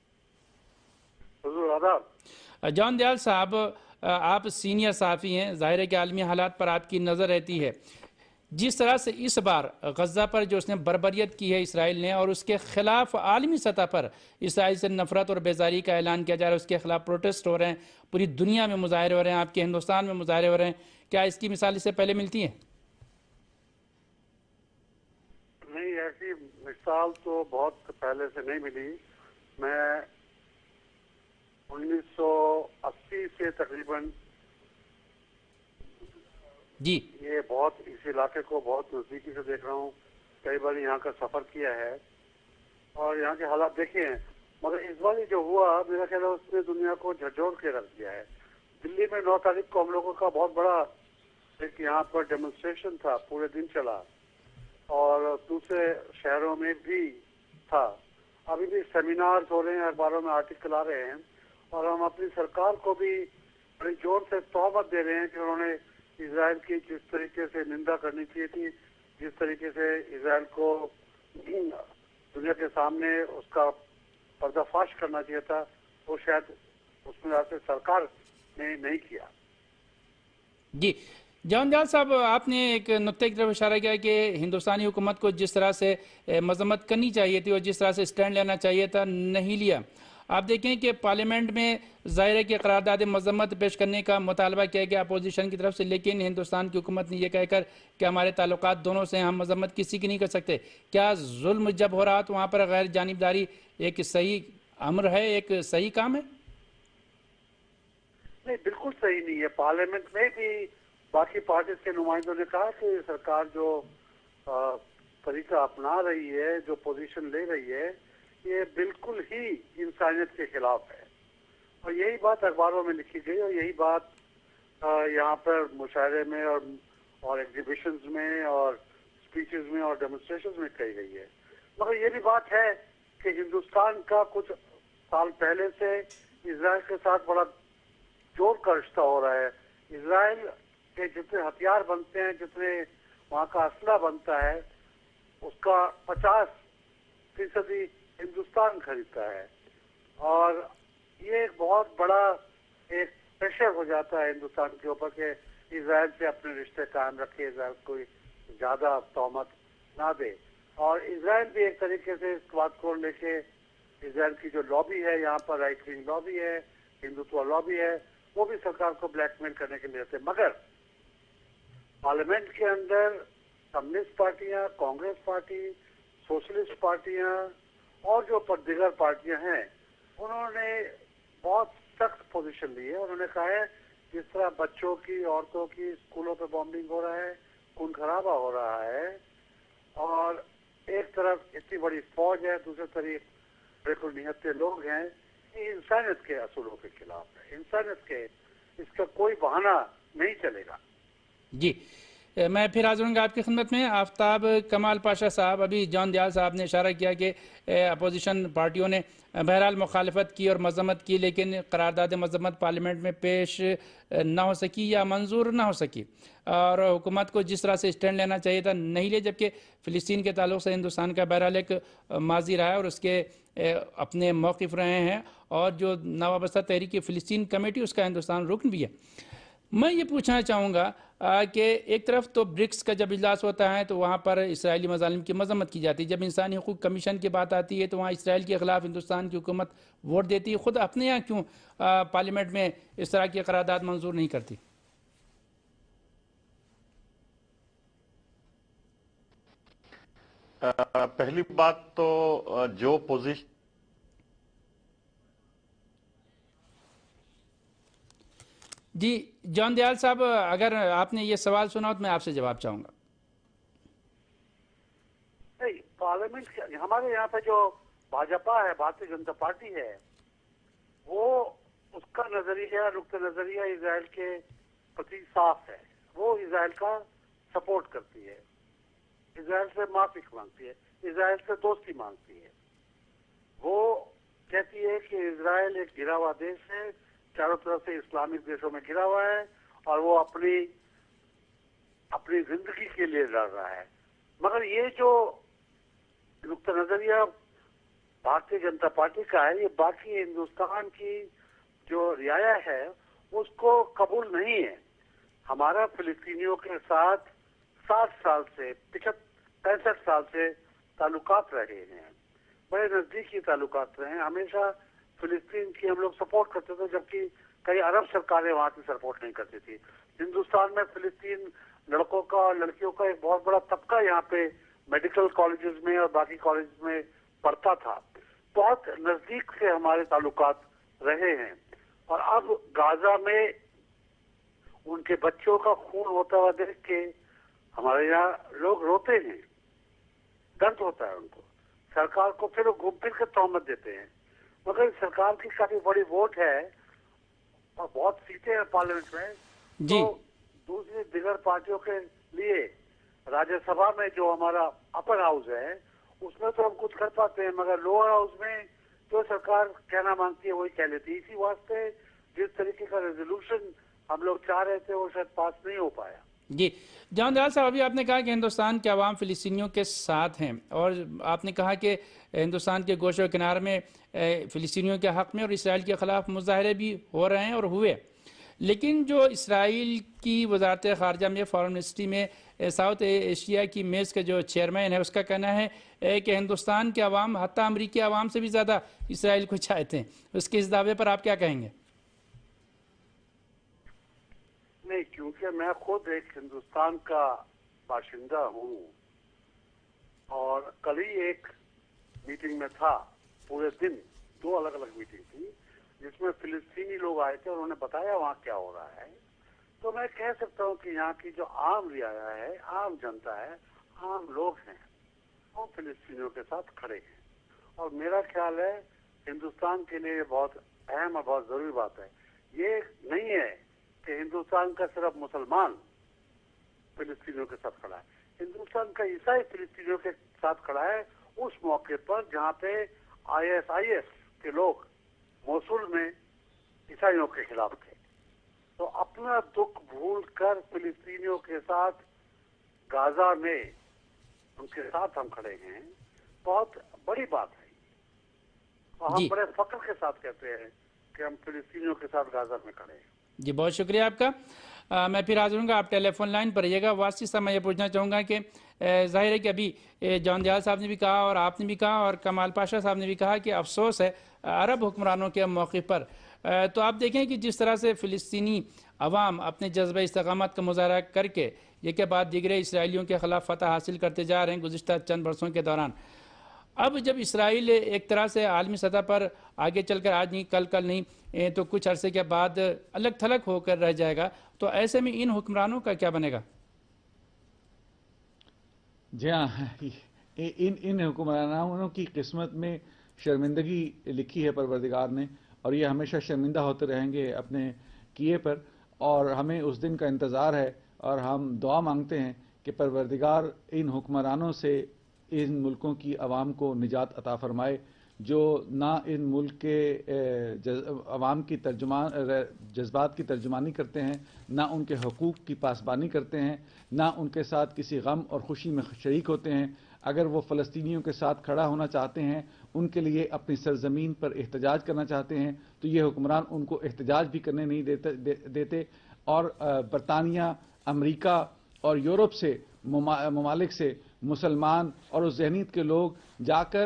حضور آداب.
جان دیال صاحب آپ سینئر صحافی ہیں, ظاہر ہے کہ عالمی حالات پر آپ کی نظر رہتی ہے. جس طرح سے اس بار غزہ پر جو اس نے بربریت کی ہے اسرائیل نے, اور اس کے خلاف عالمی سطح پر اسرائیل سے نفرت اور بیزاری کا اعلان کیا جا رہا ہے, اس کے خلاف پروٹیسٹ ہو رہے ہیں, پوری دنیا میں مظاہرے ہو رہے ہیں, آپ کے ہندوستان میں مظاہرے ہو رہے ہیں, کیا اس کی مثال اس سے پہلے ملتی ہے؟
نہیں, ایسی مثال تو بہت پہلے سے نہیں ملی. میں انیس سو اسی سے تقریباً
جی
یہ بہت اس علاقے کو بہت نزدیکی سے دیکھ رہا ہوں. کئی بار یہاں کا سفر کیا ہے اور یہاں کے حالات دیکھے ہیں, مگر اس بار جو ہوا میرا خیال ہے اس نے دنیا کو جھنجھوڑ کے رکھ دیا ہے. دلی میں نو تاریخ کو ہم لوگوں کا بہت بڑا ایک یہاں پر ڈیمونسٹریشن تھا, پورے دن چلا, اور دوسرے شہروں میں بھی تھا. ابھی بھی سیمینار ہو رہے ہیں, اخباروں میں آرٹیکل آ رہے ہیں, اور ہم اپنی سرکار کو بھی بڑی زور سے تہمت دے رہے ہیں کہ انہوں نے اسرائیل کی جس طریقے سے نندا کرنی چاہیے تھی, جس طریقے سے اسرائیل کو دنیا کے سامنے اس کا پردہ فاش کرنا چاہیے تھا, وہ شاید اس میں سے سرکار نے نہیں کیا.
جی جان دیال صاحب, آپ نے ایک نقطے کی طرف اشارہ کیا کہ ہندوستانی حکومت کو جس طرح سے مذمت کرنی چاہیے تھی اور جس طرح سے اسٹینڈ لینا چاہیے تھا نہیں لیا. آپ دیکھیں کہ پارلیمنٹ میں ظاہر ہے کہ قرارداد مذمت پیش کرنے کا مطالبہ کیا گیا اپوزیشن کی طرف سے, لیکن ہندوستان کی حکومت نے یہ کہہ کر کہ ہمارے تعلقات دونوں سے, ہم مذمت کسی کی نہیں کر سکتے. کیا ظلم جب ہو رہا تو وہاں پر غیر جانبداری ایک صحیح امر ہے, ایک صحیح کام ہے؟
نہیں, بالکل صحیح نہیں ہے. پارلیمنٹ میں بھی باقی پارٹیز کے نمائندوں نے کہا کہ سرکار جو طریقہ اپنا رہی ہے, جو پوزیشن لے رہی ہے, یہ بالکل ہی انسانیت کے خلاف ہے. اور یہی بات اخباروں میں لکھی گئی, اور یہی بات یہاں پر مشاعرے میں اور اور ایگزیبیشنز میں اور اسپیچز میں اور ڈیمونسٹریشنز میں کہی گئی ہے. مگر یہ بھی بات ہے کہ ہندوستان کا کچھ سال پہلے سے اسرائیل کے ساتھ بڑا جوڑ کا رشتہ ہو رہا ہے. اسرائیل کے جتنے ہتھیار بنتے ہیں, جتنے وہاں کا اسلحہ بنتا ہے, اس کا پچاس فیصدی ہندوستان خریدتا ہے. اور یہ ایک بہت بڑا ایک پریشر ہو جاتا ہے ہندوستان کے اوپر کہ اسرائیل سے اپنے رشتے قائم رکھے, اسرائیل کو زیادہ تہمت نہ دے. اور اسرائیل بھی ایک طریقے سے اس بات کو لے کے, اسرائیل کی جو لابی ہے یہاں پر, رائٹ ونگ لابی ہے, ہندوتوا لابی ہے, وہ بھی سرکار کو بلیک میل کرنے کے لیے ہوتے ہیں. مگر پارلیمنٹ کے اندر کمیونسٹ پارٹیاں, کانگریس پارٹی, سوشلسٹ پارٹیاں اور جو دیگر پارٹیاں ہیں, انہوں نے بہت سخت پوزیشن لی ہے. انہوں نے کہا ہے جس طرح بچوں کی, عورتوں کی اسکولوں پہ بامبنگ ہو رہا ہے, خون خرابہ ہو رہا ہے, اور ایک طرف اتنی بڑی فوج ہے, دوسری طرف بالکل نہتے لوگ ہیں, یہ انسانیت کے اصولوں کے خلاف ہے. انسانیت کے اس کا کوئی بہانہ نہیں چلے گا.
جی میں پھر حاضر ہوں گا آپ کی خدمت میں. آفتاب کمال پاشا صاحب, ابھی جان دیال صاحب نے اشارہ کیا کہ اپوزیشن پارٹیوں نے بہرحال مخالفت کی اور مذمت کی, لیکن قرارداد مذمت پارلیمنٹ میں پیش نہ ہو سکی یا منظور نہ ہو سکی, اور حکومت کو جس طرح سے اسٹینڈ لینا چاہیے تھا نہیں لے. جبکہ فلسطین کے تعلق سے ہندوستان کا بہرحال ایک ماضی رہا ہے اور اس کے اپنے موقف رہے ہیں, اور جو نوابستہ تحریک فلسطین کمیٹی اس کا ہندوستان رکن بھی ہے. میں یہ پوچھنا چاہوں گا کہ ایک طرف تو برکس کا جب اجلاس ہوتا ہے تو وہاں پر اسرائیلی مظالم کی مذمت کی جاتی ہے, جب انسانی حقوق کمیشن کی بات آتی ہے تو وہاں اسرائیل کے خلاف ہندوستان کی حکومت ووٹ دیتی ہے. خود اپنے یہاں کیوں پارلیمنٹ میں اس طرح کی قرارداد منظور نہیں کرتی؟
پہلی بات تو جو پوزیشن
جی جان دیال صاحب, اگر آپ نے یہ سوال سنا ہو تو میں آپ سے جواب چاہوں گا.
نہیں, پارلیمنٹ ہمارے یہاں پہ جو بھاجپا ہے, بھارتیہ جنتا پارٹی ہے, وہ اس کا نظریہ, نقطہ نظریہ اسرائیل کے پرتی صاف ہے. وہ اسرائیل کا سپورٹ کرتی ہے, اسرائیل سے معافی مانگتی ہے, اسرائیل سے دوستی مانگتی ہے. وہ کہتی ہے کہ اسرائیل ایک گرا ہوا دیش ہے، چاروں طرف سے اسلامک دیشوں میں گرا ہوا ہے اور وہ اپنی اپنی زندگی کے لیے لڑ رہا ہے. مگر یہ جو نقطہ نظریہ بھارتیہ جنتا پارٹی کا ہے، یہ باقی ہندوستان کی جو رعایا ہے اس کو قبول نہیں ہے. ہمارا فلسطینیوں کے ساتھ ساٹھ سال سے پینسٹھ سال سے تعلقات رہے ہیں، بڑے نزدیکی تعلقات رہے ہیں. ہمیشہ فلسطین کی ہم لوگ سپورٹ کرتے تھے، جبکہ کئی عرب سرکاریں وہاں کی سپورٹ نہیں کرتی تھی. ہندوستان میں فلسطین لڑکوں کا اور لڑکیوں کا ایک بہت بڑا طبقہ یہاں پہ میڈیکل کالجز میں اور باقی کالجز میں پڑھتا تھا. بہت نزدیک سے ہمارے تعلقات رہے ہیں. اور اب غازہ میں ان کے بچوں کا خون ہوتا ہوا دیکھ کے ہمارے یہاں لوگ روتے ہیں، درد ہوتا ہے ان کو. سرکار کو پھر وہ گھوم پھر کے تہمت دیتے ہیں. مگر سرکار کی کافی بڑی ووٹ ہے اور بہت سیٹیں ہیں پارلیمنٹ میں،
جی
تو دوسری دیگر پارٹیوں کے لیے راجیہ سبھا میں جو ہمارا اپر ہاؤس ہے اس میں تو ہم کچھ کر پاتے ہیں، مگر لوور ہاؤس میں جو سرکار کہنا مانگتی ہے وہی کہہ لیتی ہے. اسی واسطے جس طریقے کا ریزولوشن ہم لوگ چاہ رہے تھے وہ شاید پاس نہیں ہو پایا.
جی جان دلال صاحب، ابھی آپ نے کہا کہ ہندوستان کے عوام فلسطینیوں کے ساتھ ہیں، اور آپ نے کہا کہ ہندوستان کے گوشے و کنار میں فلسطینیوں کے حق میں اور اسرائیل کے خلاف مظاہرے بھی ہو رہے ہیں اور ہوئے. لیکن جو اسرائیل کی وزارت خارجہ میں فارن منسٹری میں ساؤتھ ایشیا کی میز کا جو چیئرمین ہے اس کا کہنا ہے کہ ہندوستان کے عوام حتیٰ امریکی عوام سے بھی زیادہ اسرائیل کو چاہتے ہیں. اس کے اس دعوے پر آپ کیا کہیں گے؟
نہیں، کیونکہ میں خود ایک ہندوستان کا باشندہ ہوں اور کل ہی ایک میٹنگ میں تھا. پورے دن دو الگ الگ میٹنگ تھی جس میں فلسطینی لوگ آئے تھے اور انہوں نے بتایا وہاں کیا ہو رہا ہے. تو میں کہہ سکتا ہوں کہ یہاں کی جو عام رعایا ہے، عام جنتا ہے، عام لوگ ہیں، وہ فلسطینیوں کے ساتھ کھڑے ہیں. اور میرا خیال ہے ہندوستان کے لیے یہ بہت اہم اور بہت ضروری بات ہے. یہ نہیں ہے کہ ہندوستان کا صرف مسلمان فلسطینیوں کے ساتھ کھڑا ہے، ہندوستان کا عیسائی فلسطینیوں کے ساتھ کھڑا ہے اس موقع پر جہاں پہ آئی ایس آئی ایس کے لوگ موصول میں عیسائیوں کے خلاف تھے. تو اپنا دکھ بھول کر فلسطینیوں کے ساتھ غازہ میں ان کے ساتھ ہم کھڑے ہیں، بہت بڑی بات ہے. اور ہم بڑے فخر کے ساتھ کہتے ہیں کہ ہم فلسطینیوں کے ساتھ غازہ میں کھڑے ہیں.
جی بہت شکریہ آپ کا. آ, میں پھر حاضر ہوں گا، آپ ٹیلی فون لائن پر رہیے گا. واسطی صاحب میں یہ پوچھنا چاہوں گا کہ ظاہر ہے کہ ابھی جان دیال صاحب نے بھی کہا اور آپ نے بھی کہا اور کمال پاشا صاحب نے بھی کہا کہ افسوس ہے عرب حکمرانوں کے موقف پر. تو آپ دیکھیں کہ جس طرح سے فلسطینی عوام اپنے جذبہ استقامت کا مظاہرہ کر کے یہ کے بعد دیگرے اسرائیلیوں کے خلاف فتح حاصل کرتے جا رہے ہیں گزشتہ چند برسوں کے دوران. اب جب اسرائیل ایک طرح سے عالمی سطح پر آگے چل کر آج نہیں کل کل نہیں تو کچھ عرصے کے بعد الگ تھلگ ہو کر رہ جائے گا، تو ایسے میں ان حکمرانوں کا کیا بنے گا؟
جی ہاں، ان ان حکمرانوں کی قسمت میں شرمندگی لکھی ہے پروردگار نے، اور یہ ہمیشہ شرمندہ ہوتے رہیں گے اپنے کیے پر. اور ہمیں اس دن کا انتظار ہے اور ہم دعا مانگتے ہیں کہ پروردگار ان حکمرانوں سے ان ملکوں کی عوام کو نجات عطا فرمائے، جو نہ ان ملک کے عوام کی ترجمان جذبات کی ترجمانی کرتے ہیں، نہ ان کے حقوق کی پاسبانی کرتے ہیں، نہ ان کے ساتھ کسی غم اور خوشی میں شریک ہوتے ہیں. اگر وہ فلسطینیوں کے ساتھ کھڑا ہونا چاہتے ہیں، ان کے لیے اپنی سرزمین پر احتجاج کرنا چاہتے ہیں، تو یہ حکمران ان کو احتجاج بھی کرنے نہیں دیتے دیتے اور برطانیہ، امریکہ اور یورپ سے ممالک سے مسلمان اور اس ذہنیت کے لوگ جا کر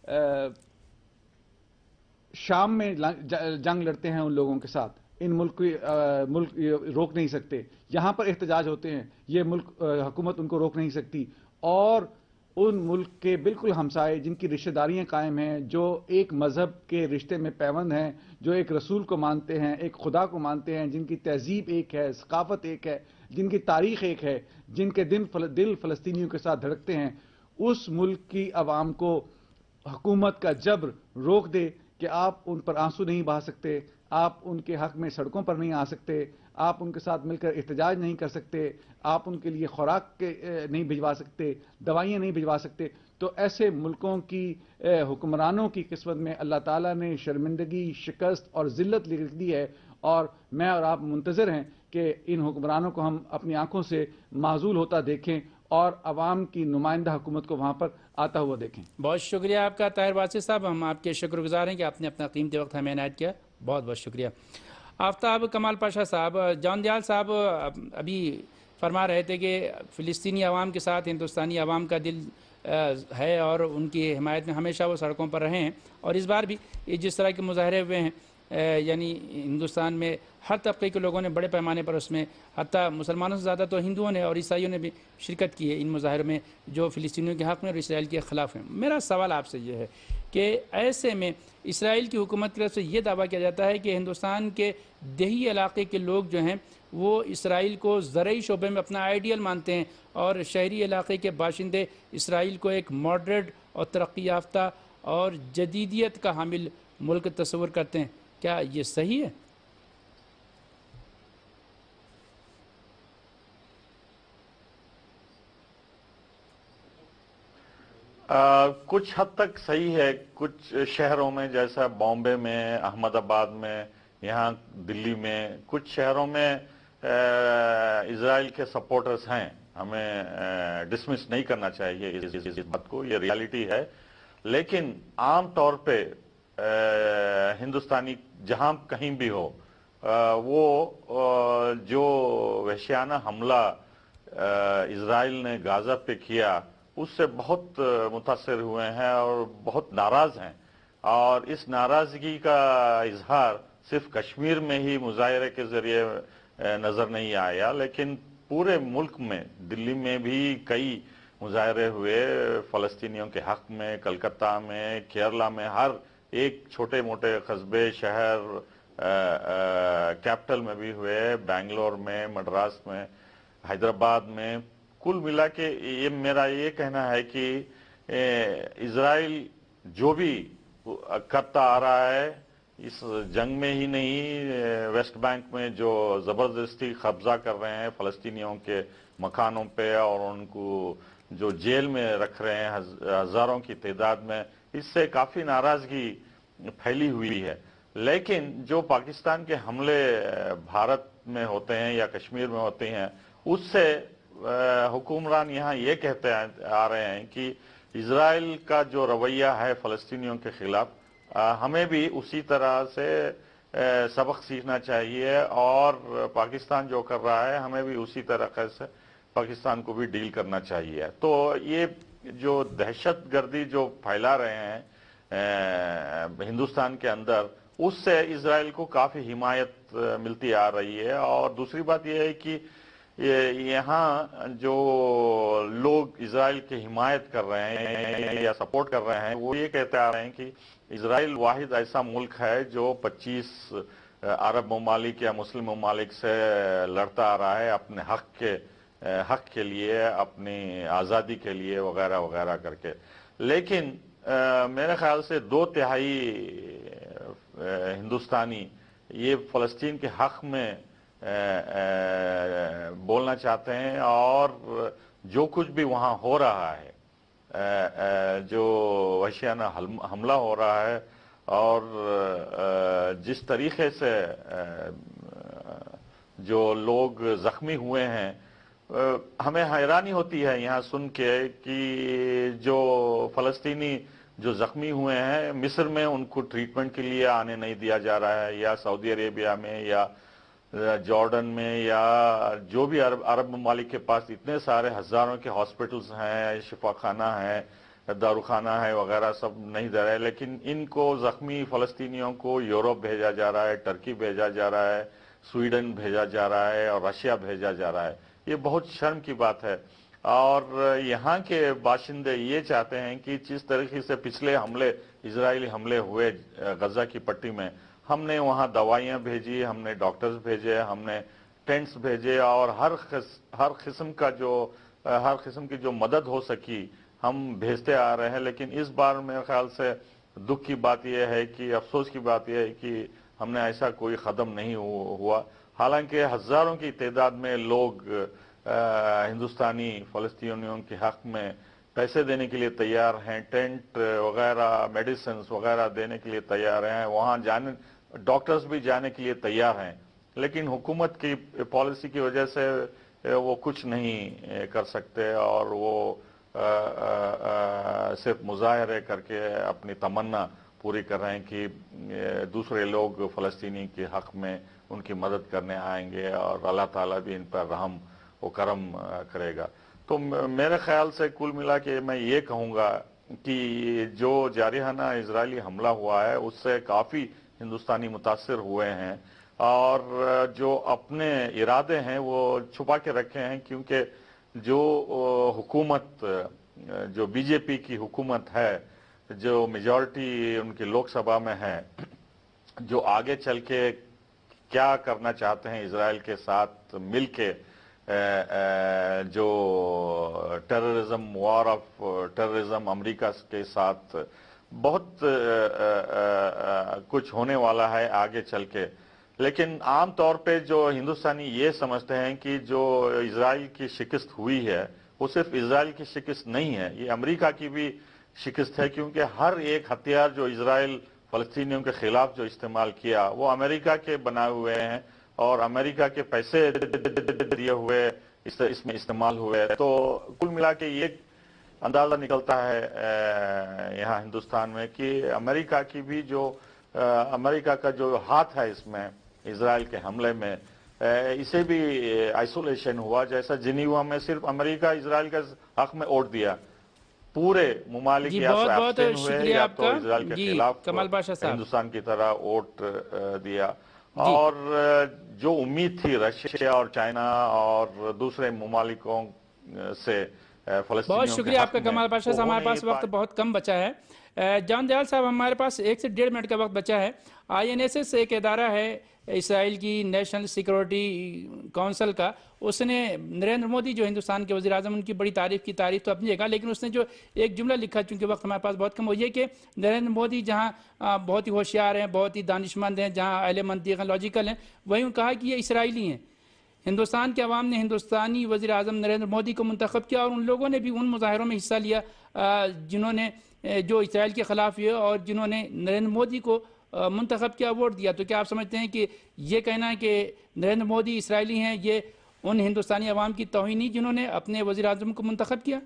شام میں جنگ لڑتے ہیں ان لوگوں کے ساتھ. ان ملک ملک روک نہیں سکتے، یہاں پر احتجاج ہوتے ہیں، یہ ملک حکومت ان کو روک نہیں سکتی. اور ان ملک کے بالکل ہمسائے جن کی رشتہ داریاں قائم ہیں، جو ایک مذہب کے رشتے میں پیوند ہیں، جو ایک رسول کو مانتے ہیں، ایک خدا کو مانتے ہیں، جن کی تہذیب ایک ہے، ثقافت ایک ہے، جن کی تاریخ ایک ہے، جن کے دل دل فلسطینیوں کے ساتھ دھڑکتے ہیں، اس ملک کی عوام کو حکومت کا جبر روک دے کہ آپ ان پر آنسو نہیں بہا سکتے، آپ ان کے حق میں سڑکوں پر نہیں آ سکتے، آپ ان کے ساتھ مل کر احتجاج نہیں کر سکتے، آپ ان کے لیے خوراک نہیں بھجوا سکتے، دوائیاں نہیں بھجوا سکتے، تو ایسے ملکوں کی حکمرانوں کی قسمت میں اللہ تعالیٰ نے شرمندگی، شکست اور ذلت لکھ دی ہے، اور میں اور آپ منتظر ہیں کہ ان حکمرانوں کو ہم اپنی آنکھوں سے معزول ہوتا دیکھیں اور عوام کی نمائندہ حکومت کو وہاں پر آتا ہوا دیکھیں۔
بہت شکریہ آپ کا طاہر واسع صاحب، ہم آپ کے شکر گزار ہیں کہ آپ نے اپنا قیمتی وقت ہمیں عنایت کیا، بہت بہت شکریہ۔ آفتاب کمال پاشا صاحب، جان دیال صاحب ابھی فرما رہے تھے کہ فلسطینی عوام کے ساتھ ہندوستانی عوام کا دل ہے اور ان کی حمایت میں ہمیشہ وہ سڑکوں پر رہے ہیں، اور اس بار بھی جس طرح کے مظاہرے ہوئے ہیں یعنی ہندوستان میں ہر طبقے کے لوگوں نے بڑے پیمانے پر اس میں، حتیٰ مسلمانوں سے زیادہ تو ہندوؤں نے اور عیسائیوں نے بھی شرکت کی ہے ان مظاہروں میں جو فلسطینیوں کے حق میں اور اسرائیل کے خلاف ہیں۔ میرا سوال آپ سے یہ ہے کہ ایسے میں اسرائیل کی حکومت کی طرف سے یہ دعویٰ کیا جاتا ہے کہ ہندوستان کے دیہی علاقے کے لوگ جو ہیں وہ اسرائیل کو زرعی شعبے میں اپنا آئیڈیل مانتے ہیں اور شہری علاقے کے باشندے اسرائیل کو ایک ماڈریٹ اور ترقی یافتہ اور جدیدیت کا حامل ملک تصور کرتے ہیں، کیا یہ صحیح ہے؟
آ, کچھ حد تک صحیح ہے، کچھ شہروں میں جیسا بامبے میں، احمد آباد میں، یہاں دلی میں، کچھ شہروں میں اسرائیل کے سپورٹرز ہیں، ہمیں ڈسمس نہیں کرنا چاہیے اس بات کو، یہ ریالٹی ہے، لیکن عام طور پہ ہندوستانی جہاں کہیں بھی ہو وہ جو وحشیانہ حملہ اسرائیل نے غزہ پہ کیا اس سے بہت متاثر ہوئے ہیں اور بہت ناراض ہیں، اور اس ناراضگی کا اظہار صرف کشمیر میں ہی مظاہرے کے ذریعے نظر نہیں آیا، لیکن پورے ملک میں، دلی میں بھی کئی مظاہرے ہوئے فلسطینیوں کے حق میں، کلکتہ میں، کیرلا میں، ہر ایک چھوٹے موٹے قصبے، شہر، کیپٹل میں بھی ہوئے، بنگلور میں، مدراس میں، حیدرآباد میں۔ کل ملا کے یہ میرا یہ کہنا ہے کہ اسرائیل جو بھی کرتا آ رہا ہے اس جنگ میں ہی نہیں، ویسٹ بینک میں جو زبردستی قبضہ کر رہے ہیں فلسطینیوں کے مکانوں پہ اور ان کو جو جیل میں رکھ رہے ہیں ہزاروں کی تعداد میں، اس سے کافی ناراضگی پھیلی ہوئی ہے، لیکن جو پاکستان کے حملے بھارت میں ہوتے ہیں یا کشمیر میں ہوتے ہیں اس سے حکمران یہاں یہ کہتے آ رہے ہیں کہ اسرائیل کا جو رویہ ہے فلسطینیوں کے خلاف ہمیں بھی اسی طرح سے سبق سیکھنا چاہیے، اور پاکستان جو کر رہا ہے ہمیں بھی اسی طریقے سے پاکستان کو بھی ڈیل کرنا چاہیے۔ تو یہ جو دہشت گردی جو پھیلا رہے ہیں ہندوستان کے اندر اس سے اسرائیل کو کافی حمایت ملتی آ رہی ہے، اور دوسری بات یہ ہے کہ یہاں جو لوگ اسرائیل کی حمایت کر رہے ہیں یا سپورٹ کر رہے ہیں وہ یہ کہتے آ رہے ہیں کہ اسرائیل واحد ایسا ملک ہے جو پچیس عرب ممالک یا مسلم ممالک سے لڑتا آ رہا ہے اپنے حق کے حق کے لیے، اپنی آزادی کے لیے وغیرہ وغیرہ کر کے، لیکن میرے خیال سے دو تہائی ہندوستانی یہ فلسطین کے حق میں بولنا چاہتے ہیں، اور جو کچھ بھی وہاں ہو رہا ہے، جو وحشیانہ حملہ ہو رہا ہے اور جس طریقے سے جو لوگ زخمی ہوئے ہیں، ہمیں حیرانی ہوتی ہے یہاں سن کے کہ جو فلسطینی جو زخمی ہوئے ہیں مصر میں ان کو ٹریٹمنٹ کے لیے آنے نہیں دیا جا رہا ہے، یا سعودی عربیہ میں یا جارڈن میں یا جو بھی عرب عرب ممالک کے پاس اتنے سارے ہزاروں کے ہاسپٹلز ہیں، شفا خانہ ہے، داروخانہ ہے وغیرہ، سب نہیں دے رہے، لیکن ان کو زخمی فلسطینیوں کو یورپ بھیجا جا رہا ہے، ٹرکی بھیجا جا رہا ہے، سویڈن بھیجا جا رہا ہے اور رشیا بھیجا جا رہا ہے۔ یہ بہت شرم کی بات ہے، اور یہاں کے باشندے یہ چاہتے ہیں کہ جس طریقے سے پچھلے حملے اسرائیلی حملے ہوئے غزہ کی پٹی میں، ہم نے وہاں دوائیاں بھیجی، ہم نے ڈاکٹرز بھیجے، ہم نے ٹینٹس بھیجے، اور ہر ہر قسم کا جو ہر قسم کی جو مدد ہو سکی ہم بھیجتے آ رہے ہیں، لیکن اس بار میرے خیال سے دکھ کی بات یہ ہے کہ افسوس کی بات یہ ہے کہ ہم نے ایسا کوئی قدم نہیں ہوا، حالانکہ ہزاروں کی تعداد میں لوگ ہندوستانی فلسطینیوں کے حق میں پیسے دینے کے لیے تیار ہیں، ٹینٹ وغیرہ میڈیسنز وغیرہ دینے کے لیے تیار ہیں، وہاں جانے ڈاکٹرز بھی جانے کے لیے تیار ہیں، لیکن حکومت کی پالیسی کی وجہ سے وہ کچھ نہیں کر سکتے اور وہ صرف مظاہرے کر کے اپنی تمنا پوری کر رہے ہیں کہ دوسرے لوگ فلسطینی کے حق میں ان کی مدد کرنے آئیں گے اور اللہ تعالیٰ بھی ان پر رحم و کرم کرے گا۔ تو میرے خیال سے کل ملا کے میں یہ کہوں گا کہ جو جارحانہ اسرائیلی حملہ ہوا ہے اس سے کافی ہندوستانی متاثر ہوئے ہیں اور جو اپنے ارادے ہیں وہ چھپا کے رکھے ہیں، کیونکہ جو حکومت جو بی جے پی کی حکومت ہے، جو میجورٹی ان کی لوک سبھا میں ہے، جو آگے چل کے کیا کرنا چاہتے ہیں اسرائیل کے ساتھ مل کے، جو ٹیررزم وار آف ٹیررزم امریکہ کے ساتھ بہت کچھ ہونے والا ہے آگے چل کے، لیکن عام طور پہ جو ہندوستانی یہ سمجھتے ہیں کہ جو اسرائیل کی شکست ہوئی ہے وہ صرف اسرائیل کی شکست نہیں ہے، یہ امریکہ کی بھی شکست ہے، کیونکہ ہر ایک ہتھیار جو اسرائیل فلسطینیوں کے خلاف جو استعمال کیا وہ امریکہ کے بنائے ہوئے ہیں اور امریکہ کے پیسے دیے ہوئے اس میں استعمال ہوئے۔ تو کل ملا کے یہ اندازہ نکلتا ہے یہاں ہندوستان میں کہ امریکہ کی بھی جو امریکہ کا جو ہاتھ ہے اس میں اسرائیل کے حملے میں، اسے بھی آئسولیشن ہوا، جیسا جنیوا میں صرف امریکہ اسرائیل کے حق میں ووٹ دیا، پورے ممالک
جی
یا
بہت
تو
بہت
ایبسٹین ہوئے
شکریہ
یا
آپ
تو
کا
اسرائیل کے
جی
خلاف
کمال بادشاہ صاحب۔
ہندوستان کی طرح ووٹ دیا، اور جو امید تھی رشیا اور چائنا اور دوسرے ممالکوں سے
بہت
فلسطینیوں کے
شکریہ آپ
حق
کا
میں،
کمال بادشاہ
وہ
صاحب، ہمارے
ہونے
پاس
ہی
وقت
پائے۔
بہت کم بچا ہے۔ جان دیال صاحب، ہمارے پاس ایک سے ڈیڑھ منٹ کا وقت بچا ہے۔ آئی این ایس ایس ایک ادارہ ہے اسرائیل کی نیشنل سیکورٹی کونسل کا، اس نے نریندر مودی جو ہندوستان کے وزیر اعظم، ان کی بڑی تعریف کی، تعریف تو اپنی جگہ، لیکن اس نے جو ایک جملہ لکھا، چونکہ وقت ہمارے پاس بہت کم، وہ یہ کہ نریندر مودی جہاں بہت ہی ہوشیار ہیں، بہت ہی دانشمند ہیں، جہاں اہل منطق ہیں، لاجیکل ہیں، وہیں کہا کہ یہ اسرائیلی ہیں۔ ہندوستان کے عوام نے ہندوستانی وزیر اعظم نریندر مودی کو منتخب کیا اور ان لوگوں نے بھی ان مظاہروں میں حصہ لیا جنہوں نے جو اسرائیل کے خلاف ہوئے اور جنہوں نے نریندر مودی کو منتخب کیا، ووٹ دیا۔ تو کیا آپ سمجھتے ہیں کہ یہ کہنا ہے کہ نریندر مودی اسرائیلی ہیں، یہ ان ہندوستانی عوام کی توہین نہیں جنہوں نے اپنے وزیر اعظم کو منتخب کیا؟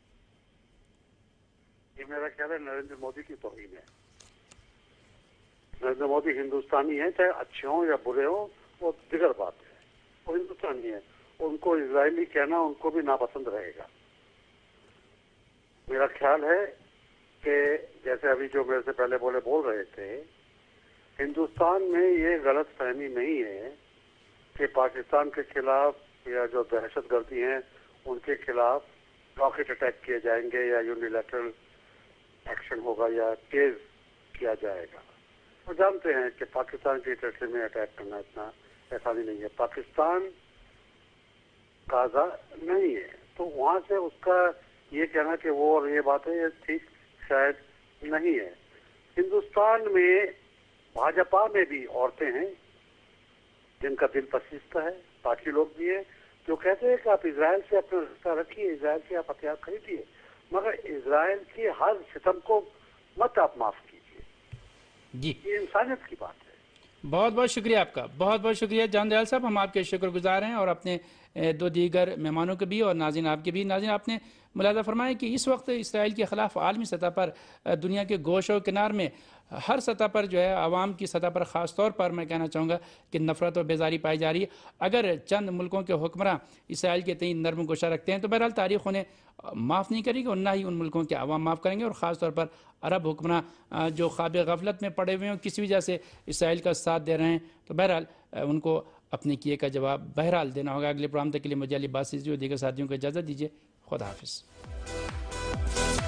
یہ میرا خیال ہے نریندر مودی کی توہین ہے۔ نریندر مودی ہندوستانی ہیں، چاہے اچھے ہوں یا برے ہوں، وہ دیگر بات ہے، وہ ہندوستانی ہے، ان کو اسرائیلی کہنا ان کو بھی ناپسند رہے گا۔ میرا خیال ہے کہ جیسے ابھی جو میرے سے پہلے بولے بول رہے تھے، ہندوستان میں یہ غلط فہمی نہیں ہے کہ پاکستان کے خلاف یا جو دہشت گردی ہیں ان کے خلاف راکٹ اٹیک کیے جائیں گے یا یونیلیٹرل ایکشن ہوگا یا تیز کیا جائے گا۔ وہ جانتے ہیں کہ پاکستان کی ٹریٹری میں اٹیک کرنا اتنا آسانی نہیں ہے، پاکستان کا نہیں ہے، تو وہاں سے اس کا یہ کہنا کہ وہ اور یہ بات ہے، یہ ٹھیک شاید نہیں ہے۔ ہندوستان میں بھاجپا میں بھی عورتیں ہیں جن کا دل پسیستہ ہے، باقی لوگ بھی ہیں جو کہتے ہیں کہ آپ اسرائیل سے اپنا رشتہ رکھیے، اسرائیل سے آپ ہتھیار خریدیے، مگر اسرائیل کی ہر ستم کو مت آپ معاف کیجیے۔
جی
یہ انسانیت کی بات ہے۔
بہت بہت شکریہ آپ کا، بہت بہت شکریہ جان دیال صاحب، ہم آپ کے شکر گزار ہیں، اور اپنے دو دیگر مہمانوں کے بھی اور ناظرین آپ کے بھی۔ ناظرین، آپ نے ملاحظہ فرمایا کہ اس وقت اسرائیل کے خلاف عالمی سطح پر دنیا کے گوش و کنار میں ہر سطح پر جو ہے عوام کی سطح پر خاص طور پر میں کہنا چاہوں گا کہ نفرت و بیزاری پائی جا رہی ہے۔ اگر چند ملکوں کے حکمراں اسرائیل کے تئیں نرم گوشہ رکھتے ہیں تو بہرحال تاریخ انہیں معاف نہیں کرے گی اور نہ ہی ان ملکوں کے عوام معاف کریں گے، اور خاص طور پر عرب حکمراں جو خواب غفلت میں پڑے ہوئے ہیں، کسی وجہ سے اسرائیل کا ساتھ دے رہے ہیں، تو بہرحال ان کو اپنے کیے کا جواب بہرحال دینا ہوگا۔ اگلے پروگرام تک کے لیے مجھے علی باسی اور دیگر ساتھیوں کو اجازت دیجیے۔ خدا حافظ۔